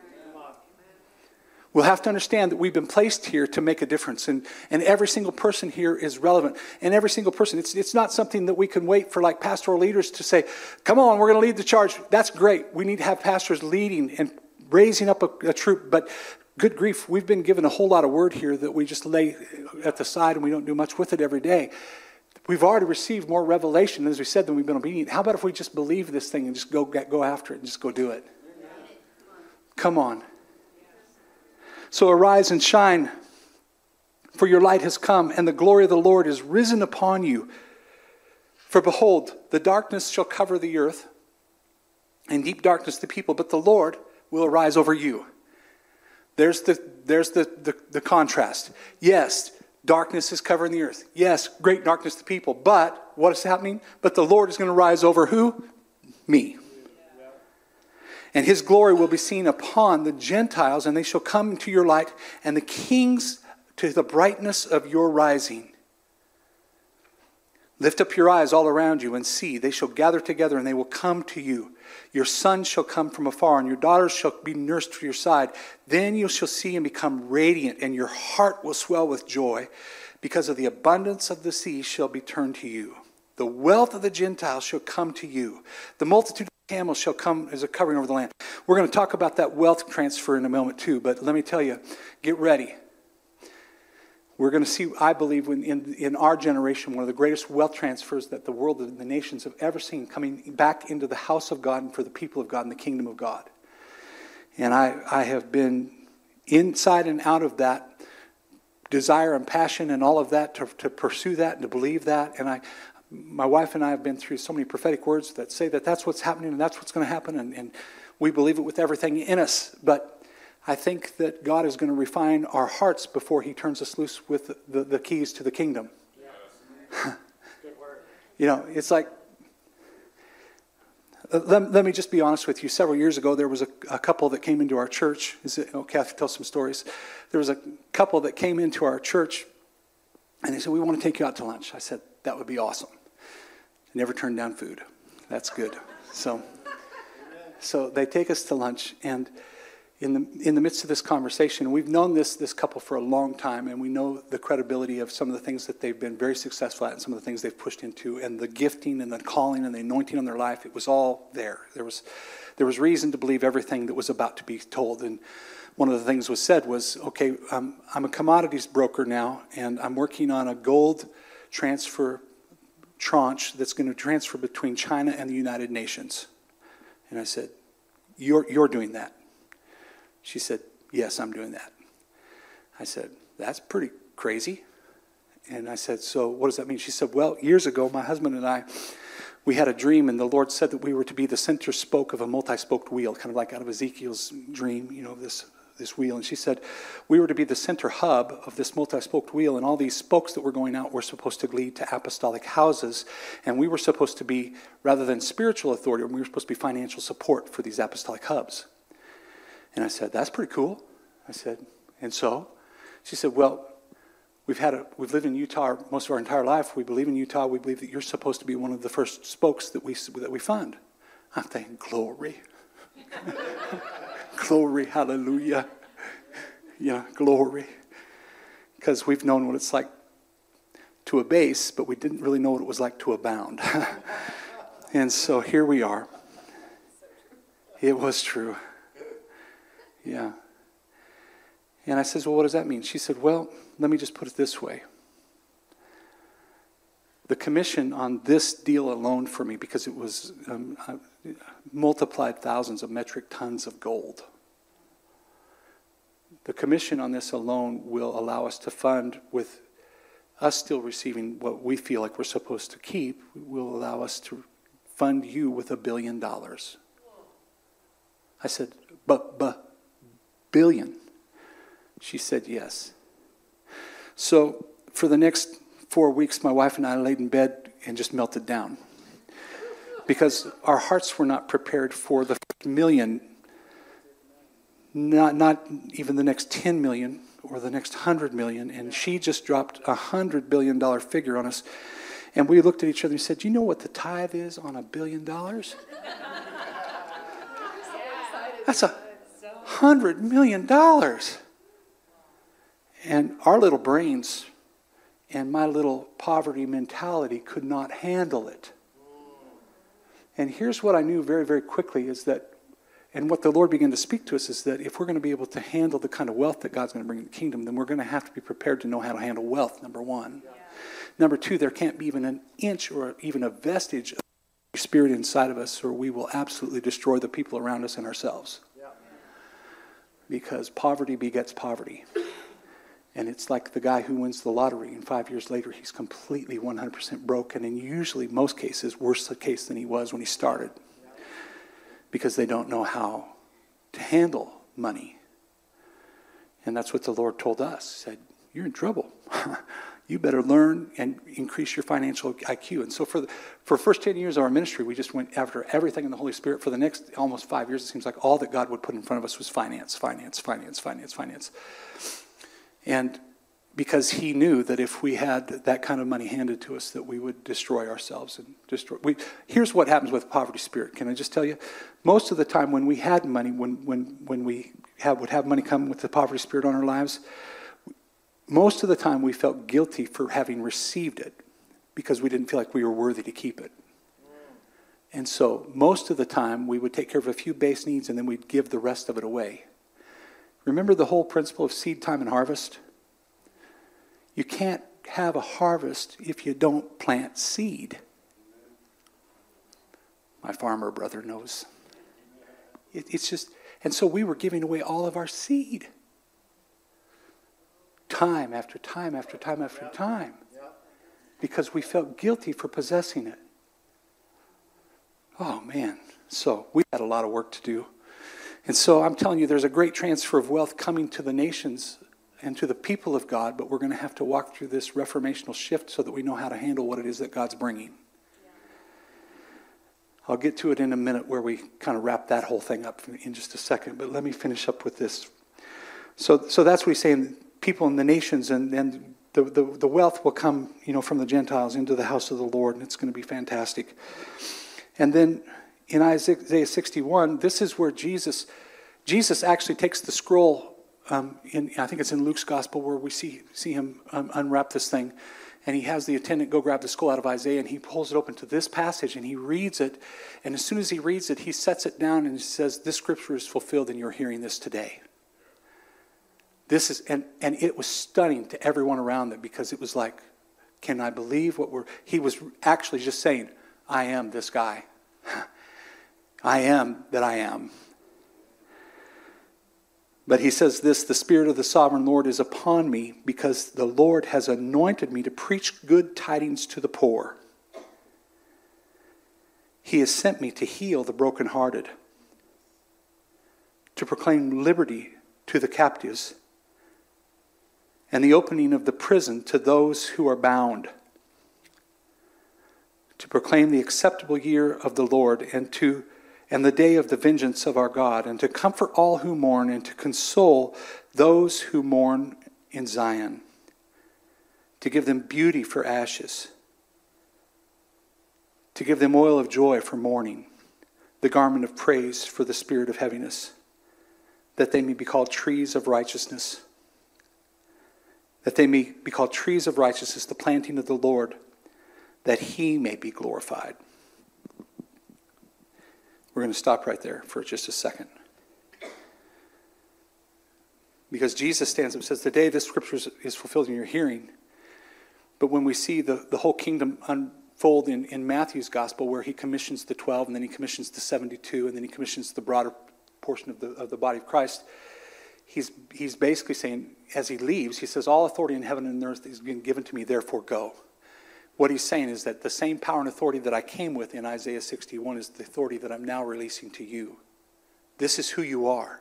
We'll have to understand that we've been placed here to make a difference. And, and every single person here is relevant. And every single person, it's, it's not something that we can wait for like pastoral leaders to say, come on, we're going to lead the charge. That's great. We need to have pastors leading and raising up a, a troop, but good grief, we've been given a whole lot of word here that we just lay at the side and we don't do much with it every day. We've already received more revelation, as we said, than we've been obedient. How about if we just believe this thing and just go go after it and just go do it? Come on. So arise and shine, for your light has come, and the glory of the Lord is risen upon you. For behold, the darkness shall cover the earth, and deep darkness the people, but the Lord will arise over you. There's the there's the, the, the contrast. Yes, darkness is covering the earth. Yes, great darkness the people. But what is happening? But the Lord is going to rise over who? Me. And his glory will be seen upon the Gentiles, and they shall come into your light, and the kings to the brightness of your rising. Lift up your eyes all around you and see. They shall gather together, and they will come to you. Your sons shall come from afar, and your daughters shall be nursed to your side. Then you shall see and become radiant, and your heart will swell with joy, because of the abundance of the sea shall be turned to you. The wealth of the Gentiles shall come to you. The multitude of camels shall come as a covering over the land. We're going to talk about that wealth transfer in a moment too, but let me tell you, get ready. We're going to see, I believe, in, in, in our generation, one of the greatest wealth transfers that the world and the nations have ever seen, coming back into the house of God and for the people of God and the kingdom of God. And I, I have been inside and out of that desire and passion and all of that to, to pursue that and to believe that. And I, my wife and I have been through so many prophetic words that say that that's what's happening and that's what's going to happen. And, and we believe it with everything in us. But I think that God is going to refine our hearts before he turns us loose with the, the, the keys to the kingdom. Yes. Good word. You know, it's like, let, let me just be honest with you. Several years ago, there was a, a couple that came into our church. Is it, oh, Kathy, tell some stories. There was a couple that came into our church, and they said, we want to take you out to lunch. I said, that would be awesome. I never turned down food. That's good. So, so they take us to lunch, and in the in the midst of this conversation, we've known this this couple for a long time, and we know the credibility of some of the things that they've been very successful at and some of the things they've pushed into, and the gifting and the calling and the anointing on their life. It was all there. There was there was reason to believe everything that was about to be told. And one of the things was said was, okay, um, I'm a commodities broker now, and I'm working on a gold transfer tranche that's going to transfer between China and the United Nations. And I said, you're you're doing that? She said, yes, I'm doing that. I said, that's pretty crazy. And I said, so what does that mean? She said, well, years ago, my husband and I, we had a dream, and the Lord said that we were to be the center spoke of a multi-spoked wheel, kind of like out of Ezekiel's dream, you know, this this wheel. And she said, we were to be the center hub of this multi-spoked wheel, and all these spokes that were going out were supposed to lead to apostolic houses, and we were supposed to be, rather than spiritual authority, we were supposed to be financial support for these apostolic hubs. And I said, that's pretty cool. I said, and so? She said, well, we've had a, we've lived in Utah most of our entire life. We believe in Utah. We believe that you're supposed to be one of the first spokes that we that we fund. I'm thinking, glory. Glory, hallelujah. Yeah, glory. Because we've known what it's like to abase, but we didn't really know what it was like to abound. And so here we are. It was true. Yeah. And I says, well, what does that mean? She said, well, let me just put it this way. The commission on this deal alone for me, because it was um, uh, multiplied thousands of metric tons of gold. The commission on this alone will allow us to fund, with us still receiving what we feel like we're supposed to keep, will allow us to fund you with a billion dollars. I said, but, but, billion. She said yes. So for the next four weeks, my wife and I laid in bed and just melted down, because our hearts were not prepared for the million, not not even the next ten million or the next hundred million. And she just dropped a hundred billion dollar figure on us, and we looked at each other and said, "Do you know what the tithe is on a billion dollars? That's a hundred million dollars." And our little brains and my little poverty mentality could not handle it. And here's what I knew very, very quickly is that, and what the Lord began to speak to us is that if we're going to be able to handle the kind of wealth that God's going to bring in the kingdom, then we're going to have to be prepared to know how to handle wealth, number one. Yeah. Number two, there can't be even an inch or even a vestige of the Spirit inside of us, or we will absolutely destroy the people around us and ourselves. Yeah. Because poverty begets poverty. And it's like the guy who wins the lottery, and five years later he's completely one hundred percent broke, and in usually most cases, worse a case than he was when he started, because they don't know how to handle money. And that's what the Lord told us. He said, you're in trouble. You better learn and increase your financial I Q. And so for the for the first ten years of our ministry, we just went after everything in the Holy Spirit. For the next almost five years, it seems like all that God would put in front of us was finance, finance, finance, finance, finance. And because he knew that if we had that kind of money handed to us, that we would destroy ourselves and destroy. We, here's what happens with poverty spirit. Can I just tell you? Most of the time when we had money, when when when we have, would have money come with the poverty spirit on our lives, most of the time we felt guilty for having received it because we didn't feel like we were worthy to keep it. And so most of the time we would take care of a few base needs and then we'd give the rest of it away. Remember the whole principle of seed time and harvest? You can't have a harvest if you don't plant seed. My farmer brother knows. It, it's just, and so we were giving away all of our seed. Time after time after time after time. Because we felt guilty for possessing it. Oh, man. So we had a lot of work to do. And so I'm telling you, there's a great transfer of wealth coming to the nations and to the people of God, but we're going to have to walk through this reformational shift so that we know how to handle what it is that God's bringing. I'll get to it in a minute where we kind of wrap that whole thing up in just a second, but let me finish up with this. So so that's what he's saying, people in the nations, and, and the, the, the wealth will come, you know, from the Gentiles into the house of the Lord, and it's going to be fantastic. And then in Isaiah sixty-one, this is where Jesus, Jesus actually takes the scroll, um, in, I think it's in Luke's gospel, where we see, see him um, unwrap this thing. And he has the attendant go grab the scroll out of Isaiah, and he pulls it open to this passage, and he reads it. And as soon as he reads it, he sets it down and he says, this scripture is fulfilled, and you're hearing this today. This is, and, and it was stunning to everyone around them, because it was like, can I believe what we're, he was actually just saying, I am this guy. I am that I am. But he says this, the Spirit of the Sovereign Lord is upon me, because the Lord has anointed me to preach good tidings to the poor. He has sent me to heal the brokenhearted, to proclaim liberty to the captives, and the opening of the prison to those who are bound, to proclaim the acceptable year of the Lord, and to and the day of the vengeance of our God, and to comfort all who mourn, and to console those who mourn in Zion, to give them beauty for ashes, to give them oil of joy for mourning, the garment of praise for the spirit of heaviness, that they may be called trees of righteousness, that they may be called trees of righteousness, the planting of the Lord, that he may be glorified. We're going to stop right there for just a second. Because Jesus stands up and says, the day this scripture is fulfilled in your hearing. But when we see the, the whole kingdom unfold in, in Matthew's gospel, where he commissions the twelve, and then he commissions the seventy-two, and then he commissions the broader portion of the, of the body of Christ, he's, he's basically saying, as he leaves, he says, all authority in heaven and earth has been given to me, therefore go. What he's saying is that the same power and authority that I came with in Isaiah sixty-one is the authority that I'm now releasing to you. This is who you are.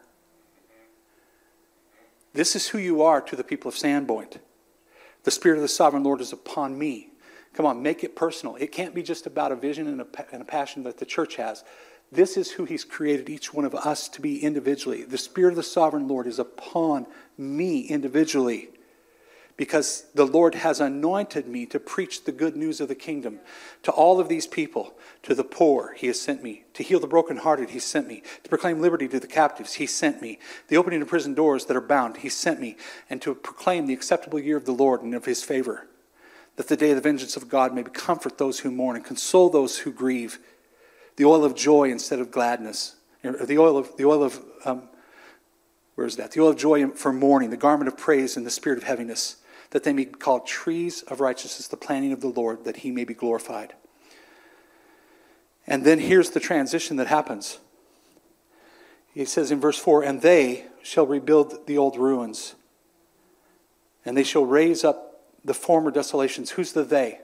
This is who you are to the people of Sandpoint. The Spirit of the Sovereign Lord is upon me. Come on, make it personal. It can't be just about a vision and a, and a passion that the church has. This is who he's created each one of us to be individually. The Spirit of the Sovereign Lord is upon me individually, because the Lord has anointed me to preach the good news of the kingdom to all of these people. To the poor, he has sent me. To heal the brokenhearted, he sent me. To proclaim liberty to the captives, he sent me. The opening of prison doors that are bound, he sent me. And to proclaim the acceptable year of the Lord and of his favor, that the day of the vengeance of God may comfort those who mourn and console those who grieve. The oil of joy instead of gladness. Or the oil of, the oil of um, where is that? The oil of joy for mourning, the garment of praise and the spirit of heaviness, that they may be called trees of righteousness, the planting of the Lord, that he may be glorified. And then here's the transition that happens. He says in verse four, and they shall rebuild the old ruins, and they shall raise up the former desolations. Who's the they?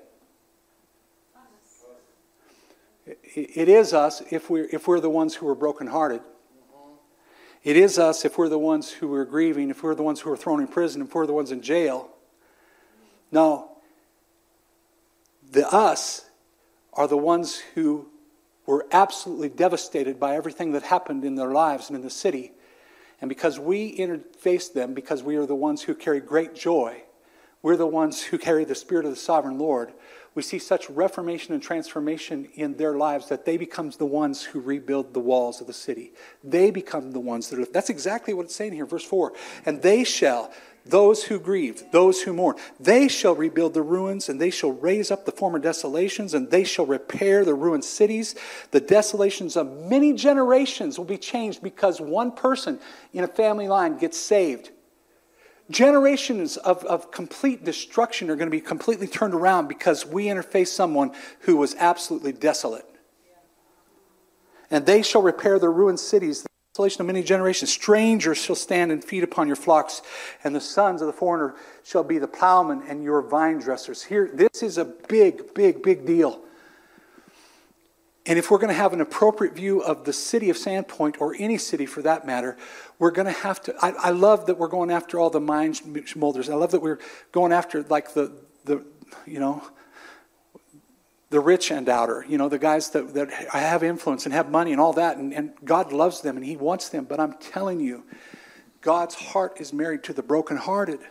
It is us if we're, if we're the ones who are brokenhearted. It is us if we're the ones who are grieving, if we're the ones who are thrown in prison, if we're the ones in jail. No, the us are the ones who were absolutely devastated by everything that happened in their lives and in the city. And because we interfaced them, because we are the ones who carry great joy, we're the ones who carry the Spirit of the Sovereign Lord, we see such reformation and transformation in their lives that they become the ones who rebuild the walls of the city. They become the ones that are... That's exactly what it's saying here, verse four. And they shall... Those who grieve, those who mourn, they shall rebuild the ruins, and they shall raise up the former desolations, and they shall repair the ruined cities. The desolations of many generations will be changed because one person in a family line gets saved. Generations of, of complete destruction are going to be completely turned around because we interface someone who was absolutely desolate. And they shall repair the ruined cities, the consolation of many generations. Strangers shall stand and feed upon your flocks, and the sons of the foreigner shall be the plowmen and your vine dressers. Here, this is a big, big, big deal. And if we're going to have an appropriate view of the city of Sandpoint, or any city for that matter, we're going to have to, I, I love that we're going after all the mine molders. I love that we're going after like the, the you know, the rich and outer, you know, the guys that, that have influence and have money and all that. And, and God loves them and he wants them. But I'm telling you, God's heart is married to the brokenhearted.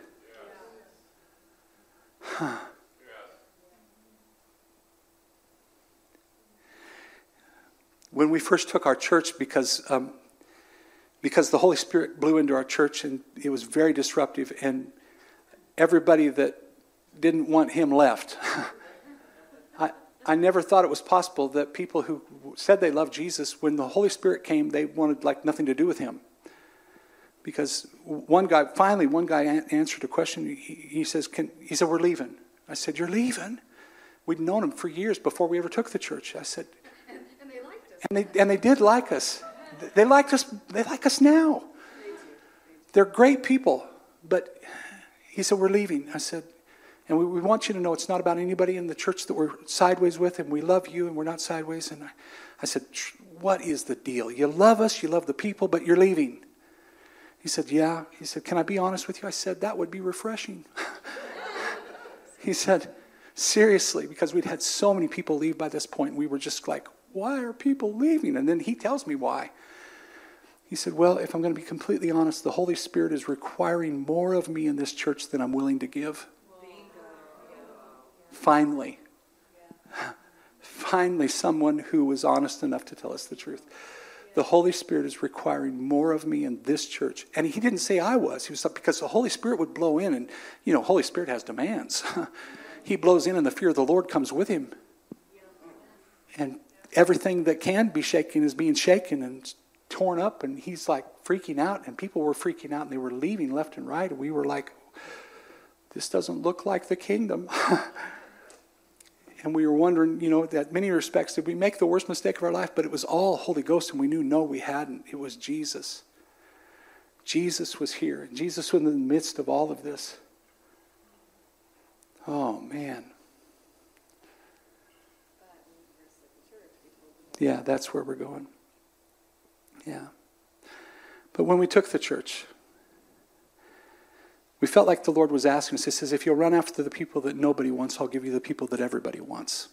Huh. When we first took our church, because um, because the Holy Spirit blew into our church and it was very disruptive, and everybody that didn't want him left. I I never thought it was possible that people who said they loved Jesus, when the Holy Spirit came, they wanted like nothing to do with him. Because one guy, finally, one guy answered a question. He, he says, "Can?" He said, "We're leaving." I said, "You're leaving?" We'd known him for years before we ever took the church. I said. And they and they did like us. They liked us. They like us now. They're great people. But he said, "We're leaving." I said, "And we, we want you to know it's not about anybody in the church that we're sideways with, and we love you, and we're not sideways." And I, I said, "What is the deal? You love us, you love the people, but you're leaving." He said, "Yeah." He said, "Can I be honest with you?" I said, "That would be refreshing." He said, "Seriously," because we'd had so many people leave by this point, and we were just like, why are people leaving? And then he tells me why. He said, "Well, if I'm going to be completely honest, the Holy Spirit is requiring more of me in this church than I'm willing to give." Finally. Finally, someone who was honest enough to tell us the truth. The Holy Spirit is requiring more of me in this church. And he didn't say I was. He was because the Holy Spirit would blow in, and, you know, Holy Spirit has demands. He blows in and the fear of the Lord comes with him. And everything that can be shaken is being shaken and torn up, and he's like freaking out, and people were freaking out, and they were leaving left and right, and we were like, this doesn't look like the kingdom. And we were wondering, you know, that many respects, did we make the worst mistake of our life? But it was all Holy Ghost, and we knew, no, we hadn't. It was Jesus. Jesus was here, and Jesus was in the midst of all of this. Oh, man. Yeah, that's where we're going. Yeah. But when we took the church, we felt like the Lord was asking us. He says, if you'll run after the people that nobody wants, I'll give you the people that everybody wants.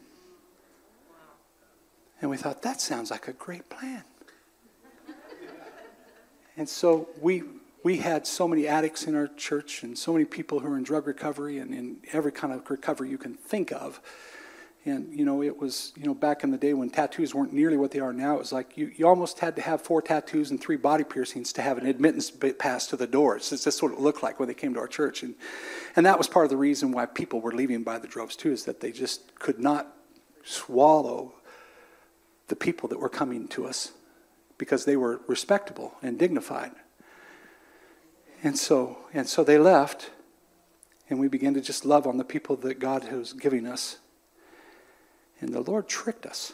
And we thought, that sounds like a great plan. And so we we had so many addicts in our church, and so many people who are in drug recovery and in every kind of recovery you can think of. And, you know, it was, you know, back in the day when tattoos weren't nearly what they are now, it was like you, you almost had to have four tattoos and three body piercings to have an admittance pass to the doors. It's just what it looked like when they came to our church. And and that was part of the reason why people were leaving by the droves too, is that they just could not swallow the people that were coming to us because they were respectable and dignified. And so, and so they left, and we began to just love on the people that God was giving us. And the Lord tricked us.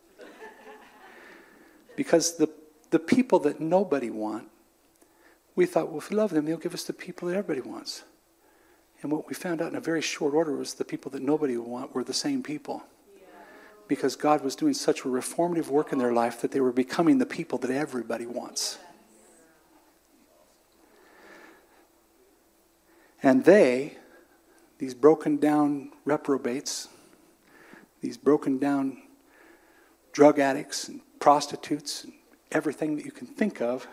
Because the, the people that nobody want, we thought, well, if we love them, He'll give us the people that everybody wants. And what we found out in a very short order was the people that nobody would want were the same people. Because God was doing such a reformative work in their life that they were becoming the people that everybody wants. And they, these broken down reprobates, these broken down drug addicts and prostitutes and everything that you can think of,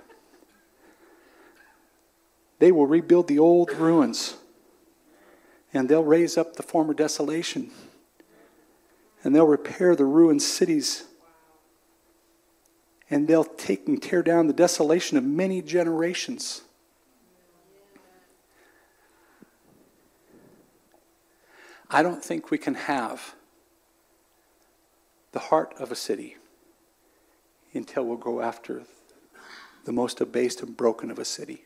they will rebuild the old ruins, and they'll raise up the former desolation, and they'll repair the ruined cities, and they'll take and tear down the desolation of many generations. I don't think we can have the heart of a city until we'll go after the most abased and broken of a city.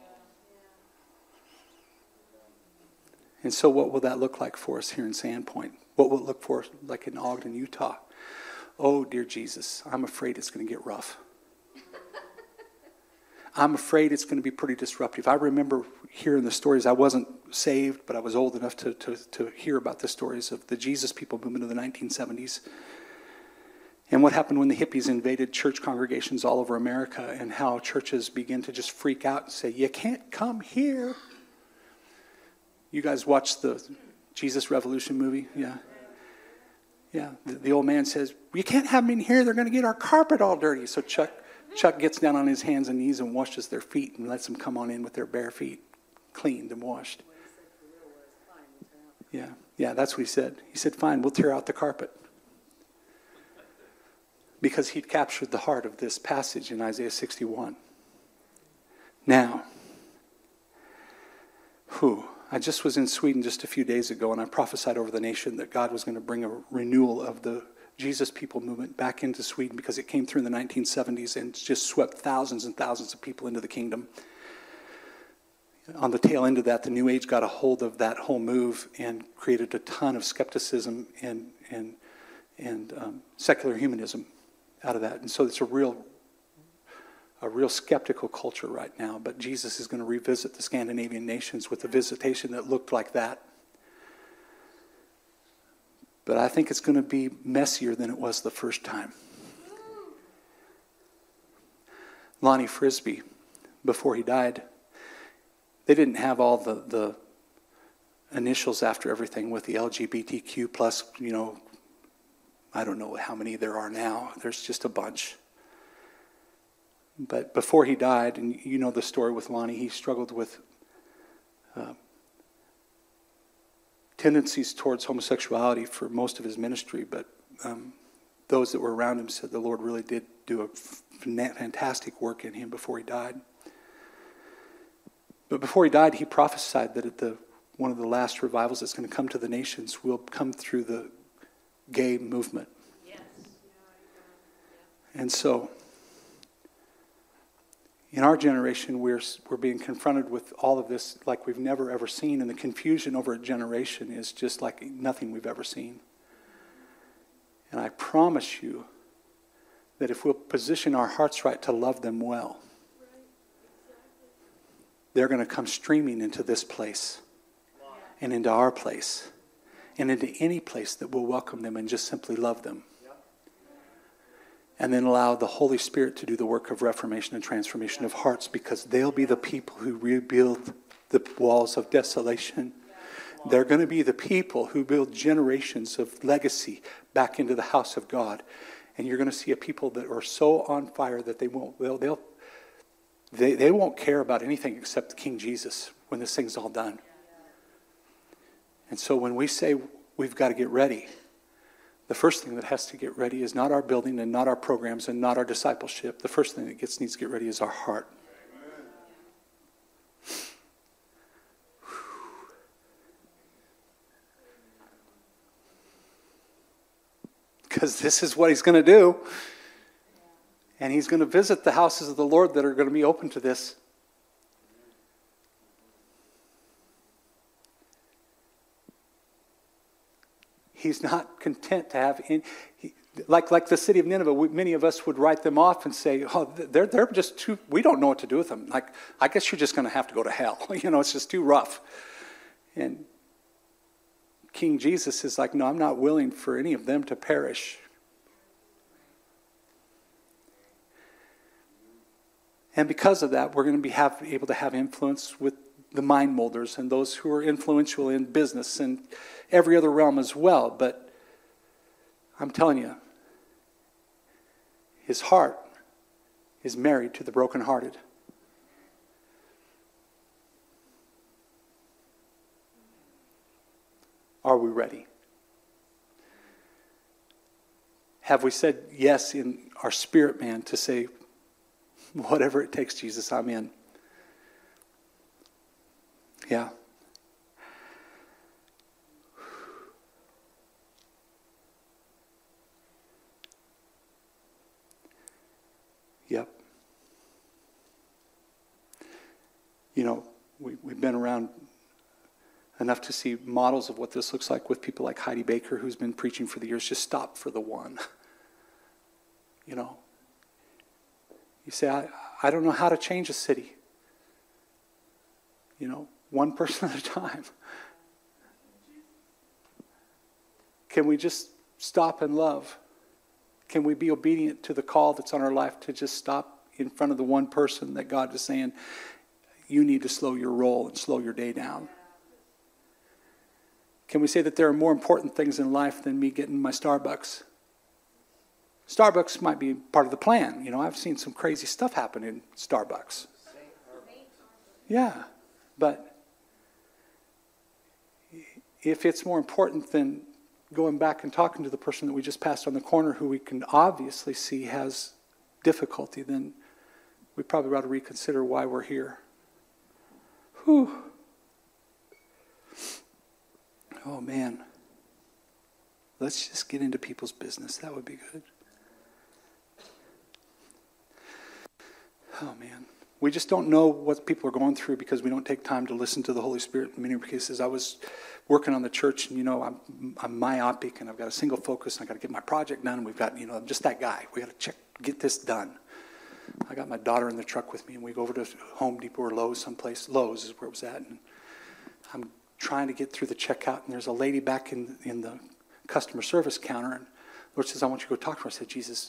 And so what will that look like for us here in Sandpoint? What will it look for like in Ogden, Utah? Oh, dear Jesus, I'm afraid it's going to get rough. I'm afraid it's going to be pretty disruptive. I remember hearing the stories. I wasn't saved, but I was old enough to, to, to hear about the stories of the Jesus People movement of the nineteen seventies. And what happened when the hippies invaded church congregations all over America, and how churches began to just freak out and say, you can't come here. You guys watched the Jesus Revolution movie? Yeah. Yeah. The, the old man says, you can't have them in here. They're going to get our carpet all dirty. So Chuck, Chuck gets down on his hands and knees and washes their feet and lets them come on in with their bare feet, cleaned and washed. Yeah. Yeah, that's what he said. He said, fine, we'll tear out the carpet. Because he'd captured the heart of this passage in Isaiah sixty-one. Now, whew, I just was in Sweden just a few days ago, and I prophesied over the nation that God was going to bring a renewal of the Jesus People movement back into Sweden, because it came through in the nineteen seventies and just swept thousands and thousands of people into the kingdom. On the tail end of that, the New Age got a hold of that whole move and created a ton of skepticism and, and, and um, secular humanism out of that. And so it's a real a real skeptical culture right now. But Jesus is going to revisit the Scandinavian nations with a visitation that looked like that. But I think it's going to be messier than it was the first time. Lonnie Frisbee, before he died, they didn't have all the, the initials after everything with the L G B T Q plus, you know, I don't know how many there are now. There's just a bunch. But before he died, and you know the story with Lonnie, he struggled with uh, tendencies towards homosexuality for most of his ministry. But um, those that were around him said the Lord really did do a fantastic work in him before he died. But before he died, he prophesied that at the one of the last revivals that's going to come to the nations will come through the gay movement. Yes. And so, in our generation, we're we're being confronted with all of this like we've never ever seen, and the confusion over a generation is just like nothing we've ever seen. And I promise you that if we'll position our hearts right to love them well, they're going to come streaming into this place and into our place and into any place that will welcome them and just simply love them. And then allow the Holy Spirit to do the work of reformation and transformation of hearts, because they'll be the people who rebuild the walls of desolation. They're going to be the people who build generations of legacy back into the house of God. And you're going to see a people that are so on fire that they won't, they'll, they'll They, they won't care about anything except King Jesus when this thing's all done. And so when we say we've got to get ready, the first thing that has to get ready is not our building and not our programs and not our discipleship. The first thing that gets needs to get ready is our heart. Because this is what he's going to do. And he's going to visit the houses of the Lord that are going to be open to this. He's not content to have, in, he, like like the city of Nineveh, we, many of us would write them off and say, oh, they're, they're just too, we don't know what to do with them. Like, I guess you're just going to have to go to hell. You know, it's just too rough. And King Jesus is like, no, I'm not willing for any of them to perish. And because of that, we're going to be have, able to have influence with the mind molders and those who are influential in business and every other realm as well. But I'm telling you, his heart is married to the brokenhearted. Are we ready? Have we said yes in our spirit man to say, whatever it takes, Jesus, I'm in? Yeah. Yep. You know, we, we've been around enough to see models of what this looks like with people like Heidi Baker, who's been preaching for the years, just stop for the one. You know. You say, I, I don't know how to change a city. You know, one person at a time. Can we just stop and love? Can we be obedient to the call that's on our life to just stop in front of the one person that God is saying, you need to slow your roll and slow your day down? Can we say that there are more important things in life than me getting my Starbucks? Starbucks might be part of the plan. You know, I've seen some crazy stuff happen in Starbucks. Yeah, but if it's more important than going back and talking to the person that we just passed on the corner who we can obviously see has difficulty, then we probably ought to reconsider why we're here. Whew. Oh, man. Let's just get into people's business. That would be good. Oh, man. We just don't know what people are going through because we don't take time to listen to the Holy Spirit in many cases. I was working on the church, and, you know, I'm, I'm myopic, and I've got a single focus, and I've got to get my project done, and we've got, you know, I'm just that guy. We got to check, get this done. I got my daughter in the truck with me, and we go over to Home Depot or Lowe's someplace. Lowe's is where it was at, and I'm trying to get through the checkout, and there's a lady back in, in the customer service counter, and the Lord says, I want you to go talk to her. I said, Jesus,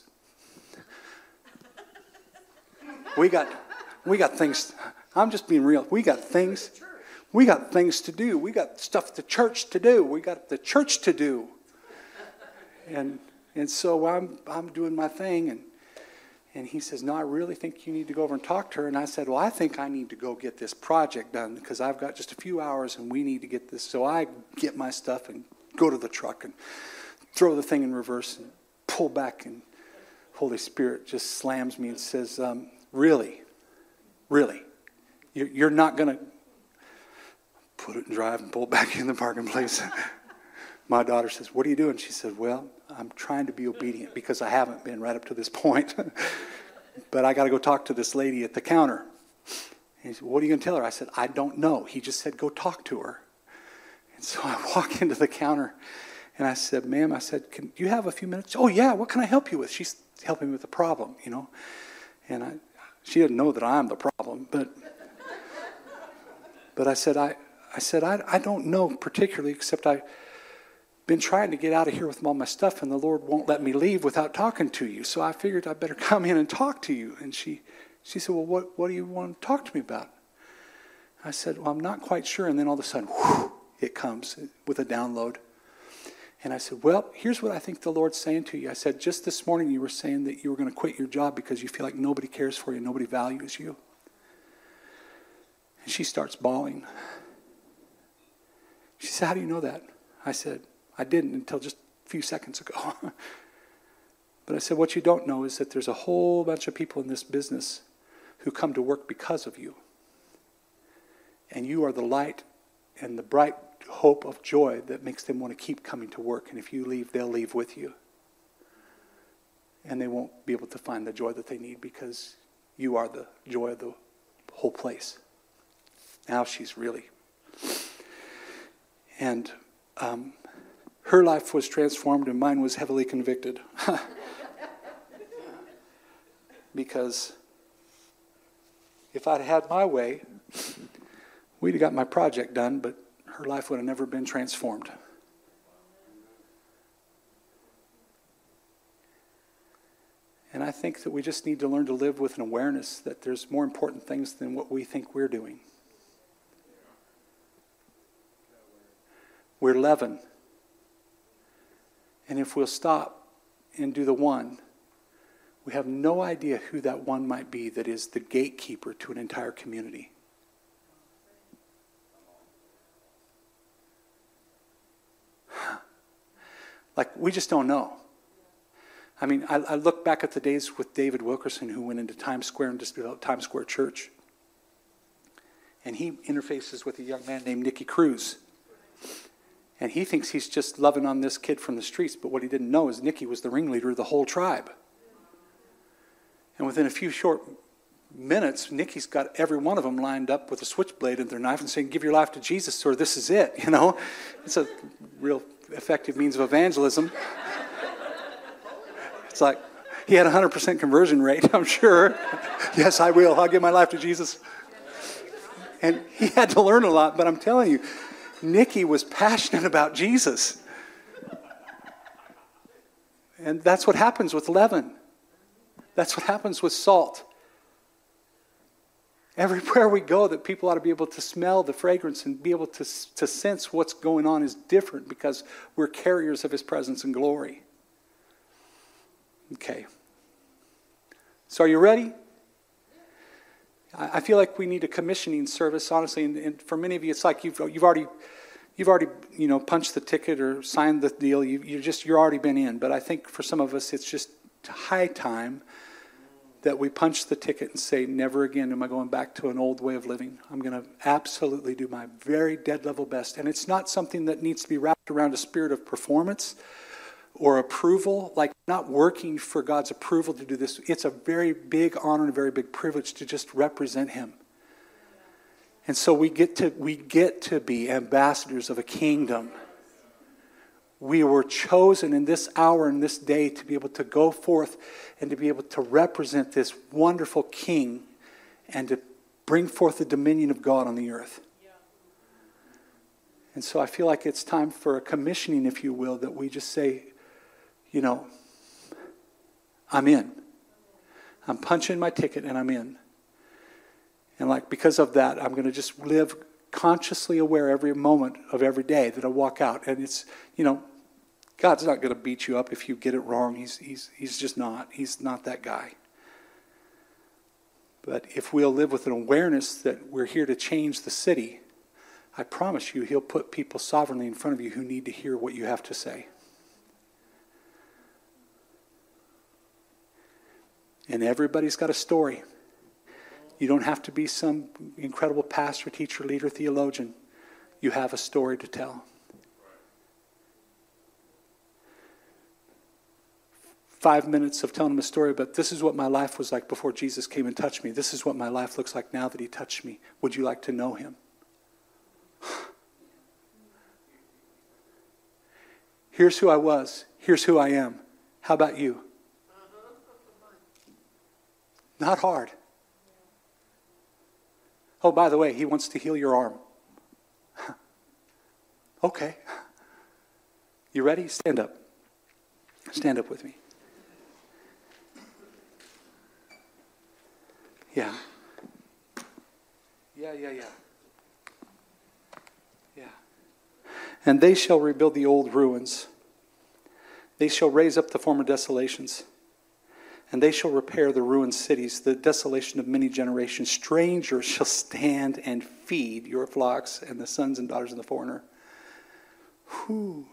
we got, we got things, I'm just being real, we got things, we got things to do. We got stuff at the church to do. We got the church to do. And and so I'm I'm doing my thing, and And he says, no, I really think you need to go over and talk to her. And I said, well, I think I need to go get this project done because I've got just a few hours and we need to get this. So I get my stuff and go to the truck and throw the thing in reverse and pull back. And Holy Spirit just slams me and says, um, really, really, you're not going to put it in drive and pull back in the parking place. My daughter says, what are you doing? She said, well, I'm trying to be obedient because I haven't been right up to this point. But I got to go talk to this lady at the counter. And he said, what are you going to tell her? I said, I don't know. He just said, go talk to her. And so I walk into the counter and I said, ma'am, I said, can you have a few minutes? Oh, yeah, what can I help you with? She's helping me with the problem, you know. And I, she didn't know that I'm the problem. But but I said, I, I said, I, I don't know particularly, except I... been trying to get out of here with all my stuff, and the Lord won't let me leave without talking to you. So I figured I better come in and talk to you. And she, she said, well, what, what do you want to talk to me about? I said, well, I'm not quite sure. And then all of a sudden, whoosh, it comes with a download. And I said, well, here's what I think the Lord's saying to you. I said, just this morning you were saying that you were going to quit your job because you feel like nobody cares for you, nobody values you. And she starts bawling. She said, how do you know that? I said, I didn't until just a few seconds ago. But I said, what you don't know is that there's a whole bunch of people in this business who come to work because of you. And you are the light and the bright hope of joy that makes them want to keep coming to work. And if you leave, they'll leave with you. And they won't be able to find the joy that they need because you are the joy of the whole place. Now she's really. And um, her life was transformed and mine was heavily convicted. Because if I'd had my way, we'd have got my project done, but her life would have never been transformed. And I think that we just need to learn to live with an awareness that there's more important things than what we think we're doing. We're leaven. And if we'll stop and do the one, we have no idea who that one might be that is the gatekeeper to an entire community. Like, we just don't know. I mean, I, I look back at the days with David Wilkerson, who went into Times Square and just developed Times Square Church. And he interfaces with a young man named Nicky Cruz. And he thinks he's just loving on this kid from the streets, but what he didn't know is Nicky was the ringleader of the whole tribe. And within a few short minutes, Nicky's got every one of them lined up with a switchblade in their knife and saying, give your life to Jesus, or this is it, you know. It's a real effective means of evangelism. It's like, He had a one hundred percent conversion rate, I'm sure. Yes, I will. I'll give my life to Jesus. And he had to learn a lot, but I'm telling you, Nikki was passionate about Jesus. And that's what happens with leaven. That's what happens with salt. Everywhere we go, that people ought to be able to smell the fragrance and be able to, to sense what's going on is different because we're carriers of his presence and glory. Okay. So are you ready? I feel like we need a commissioning service, honestly, and, and for many of you, it's like you've you've already you've already you know punched the ticket or signed the deal. You you just you're already been in. But I think for some of us, it's just high time that we punch the ticket and say, never again am I going back to an old way of living. I'm going to absolutely do my very dead level best, and it's not something that needs to be wrapped around a spirit of performance or approval, like not working for God's approval to do this. It's a very big honor and a very big privilege to just represent him. And so we get to we get to be ambassadors of a kingdom. We were chosen in this hour and this day to be able to go forth and to be able to represent this wonderful king and to bring forth the dominion of God on the earth. And so I feel like it's time for a commissioning, if you will, that we just say, you know, I'm in. I'm punching my ticket and I'm in. And like because of that, I'm going to just live consciously aware every moment of every day that I walk out. And it's, you know, God's not going to beat you up if you get it wrong. He's he's he's just not. He's not that guy. But if we'll live with an awareness that we're here to change the city, I promise you he'll put people sovereignly in front of you who need to hear what you have to say. And everybody's got a story. You don't have to be some incredible pastor, teacher, leader, theologian. You have a story to tell. Five minutes of telling them a story, but this is what my life was like before Jesus came and touched me. This is what my life looks like now that he touched me. Would you like to know him? Here's who I was. Here's who I am. How about you? Not hard. Oh, by the way, he wants to heal your arm. Okay. You ready? Stand up. Stand up with me. Yeah. Yeah, yeah, yeah. Yeah. And they shall rebuild the old ruins. They shall raise up the former desolations. And they shall repair the ruined cities, the desolation of many generations. Strangers shall stand and feed your flocks, and the sons and daughters of the foreigner. Whew.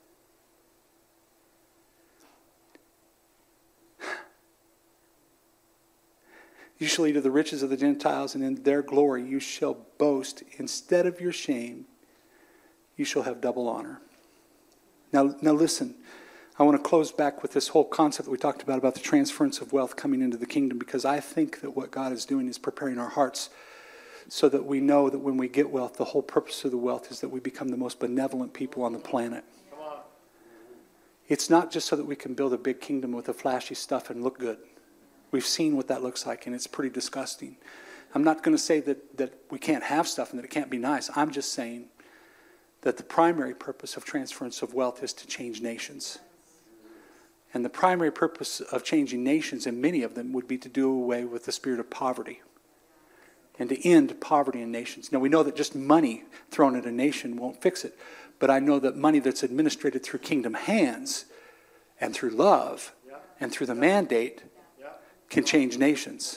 You shall eat of the riches of the Gentiles, and in their glory you shall boast. Instead of your shame, you shall have double honor. Now, now listen. I want to close back with this whole concept that we talked about, about the transference of wealth coming into the kingdom, because I think that what God is doing is preparing our hearts so that we know that when we get wealth, the whole purpose of the wealth is that we become the most benevolent people on the planet. It's not just so that we can build a big kingdom with the flashy stuff and look good. We've seen what that looks like, and it's pretty disgusting. I'm not going to say that, that we can't have stuff and that it can't be nice. I'm just saying that the primary purpose of transference of wealth is to change nations. And the primary purpose of changing nations, and many of them, would be to do away with the spirit of poverty and to end poverty in nations. Now, we know that just money thrown at a nation won't fix it. But I know that money that's administrated through kingdom hands and through love and through the mandate can change nations.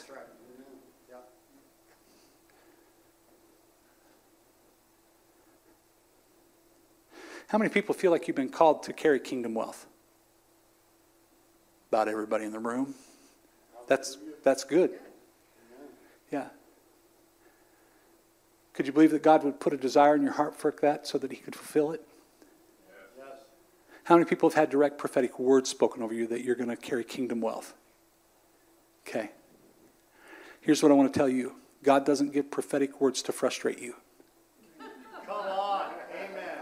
How many people feel like you've been called to carry kingdom wealth? About everybody in the room. That's that's good. Yeah. Could you believe that God would put a desire in your heart for that so that he could fulfill it? Yes. How many people have had direct prophetic words spoken over you that you're going to carry kingdom wealth? Okay. Here's what I want to tell you. God doesn't give prophetic words to frustrate you. Come on. Amen.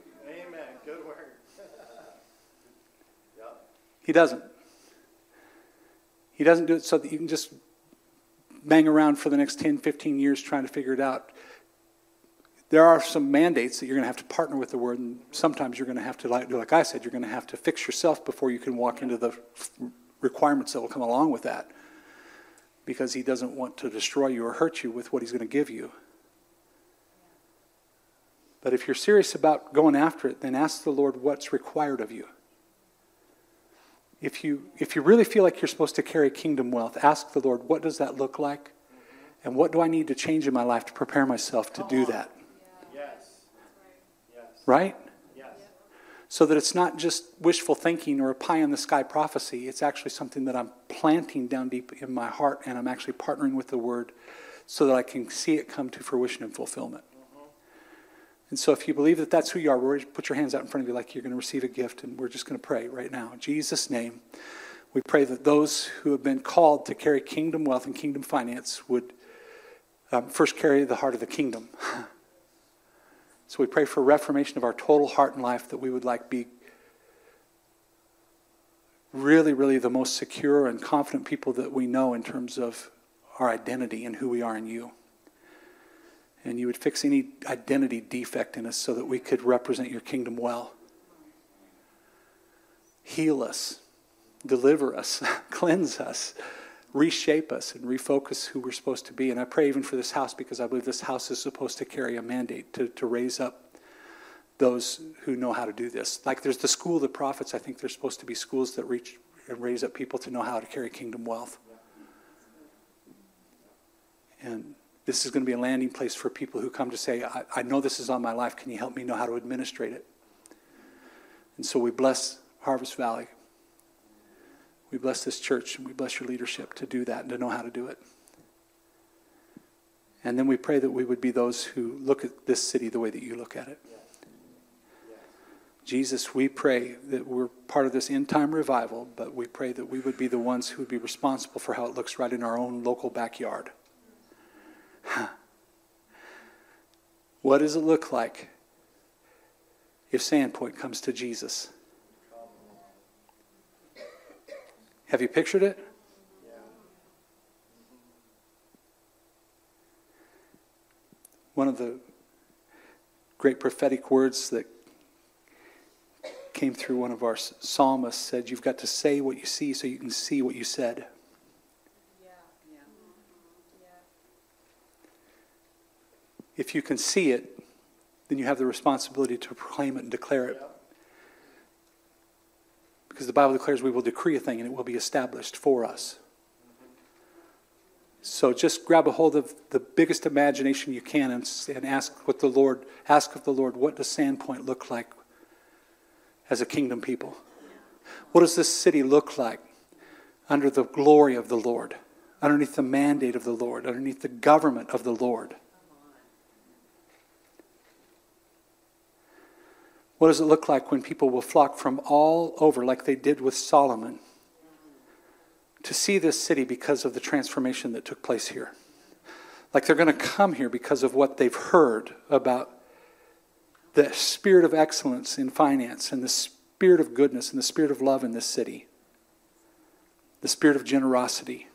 Amen. Good word. Yep. He doesn't. He doesn't do it so that you can just bang around for the next ten, fifteen years trying to figure it out. There are some mandates that you're going to have to partner with the Word, and sometimes you're going to have to, like, like I said, you're going to have to fix yourself before you can walk into the requirements that will come along with that, because He doesn't want to destroy you or hurt you with what He's going to give you. But if you're serious about going after it, then ask the Lord what's required of you. If you if you really feel like you're supposed to carry kingdom wealth, ask the Lord, what does that look like? And what do I need to change in my life to prepare myself to do that? Yes. Yes. Right? Yes. So that it's not just wishful thinking or a pie-in-the-sky prophecy. It's actually something that I'm planting down deep in my heart, and I'm actually partnering with the Word so that I can see it come to fruition and fulfillment. And so if you believe that that's who you are, put your hands out in front of you like you're going to receive a gift, and we're just going to pray right now. In Jesus' name, we pray that those who have been called to carry kingdom wealth and kingdom finance would um, first carry the heart of the kingdom. So we pray for reformation of our total heart and life, that we would like be really, really the most secure and confident people that we know in terms of our identity and who we are in you. And you would fix any identity defect in us so that we could represent your kingdom well. Heal us, deliver us, cleanse us, reshape us, and refocus who we're supposed to be. And I pray even for this house, because I believe this house is supposed to carry a mandate to, to raise up those who know how to do this. Like there's the school of the prophets. I think there's supposed to be schools that reach and raise up people to know how to carry kingdom wealth. And this is going to be a landing place for people who come to say, I, I know this is on my life. Can you help me know how to administrate it? And so we bless Harvest Valley. We bless this church, and we bless your leadership to do that and to know how to do it. And then we pray that we would be those who look at this city the way that you look at it. Jesus, we pray that we're part of this end-time revival, but we pray that we would be the ones who would be responsible for how it looks right in our own local backyard. What does it look like if Sandpoint comes to Jesus? Have you pictured it? One of the great prophetic words that came through one of our psalmists said, you've got to say what you see so you can see what you said. If you can see it, then you have the responsibility to proclaim it and declare it. Because the Bible declares we will decree a thing and it will be established for us. So just grab a hold of the biggest imagination you can and, and ask what the Lord, ask of the Lord, what does Sandpoint look like as a kingdom people? What does this city look like under the glory of the Lord, underneath the mandate of the Lord, underneath the government of the Lord? What does it look like when people will flock from all over, like they did with Solomon, to see this city because of the transformation that took place here? Like they're going to come here because of what they've heard about the spirit of excellence in finance and the spirit of goodness and the spirit of love in this city, the spirit of generosity.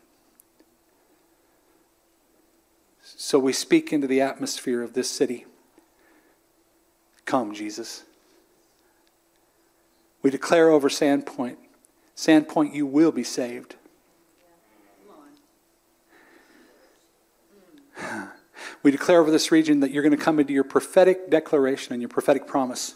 So we speak into the atmosphere of this city. Come, Jesus. We declare over Sandpoint, Sandpoint, you will be saved. We declare over this region that you're going to come into your prophetic declaration and your prophetic promise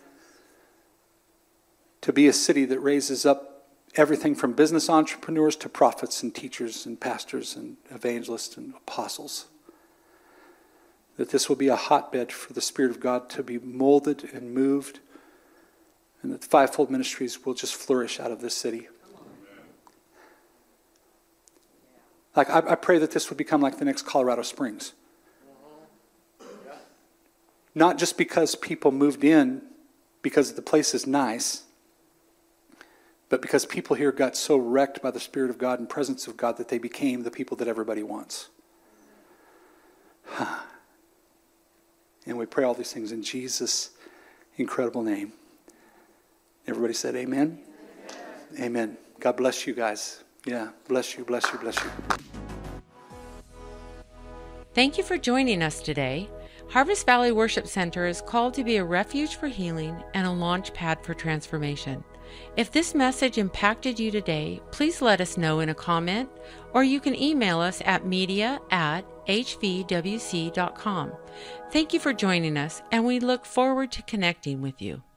to be a city that raises up everything from business entrepreneurs to prophets and teachers and pastors and evangelists and apostles. That this will be a hotbed for the Spirit of God to be molded and moved, and that the fivefold ministries will just flourish out of this city. Like I, I pray that this would become like the next Colorado Springs. Not just because people moved in because the place is nice, but because people here got so wrecked by the Spirit of God and presence of God that they became the people that everybody wants. And we pray all these things in Jesus' incredible name. Everybody said amen? Amen. Amen. God bless you guys. Yeah, bless you, bless you, bless you. Thank you for joining us today. Harvest Valley Worship Center is called to be a refuge for healing and a launch pad for transformation. If this message impacted you today, please let us know in a comment, or you can email us at media at h v w c dot com. Thank you for joining us, and we look forward to connecting with you.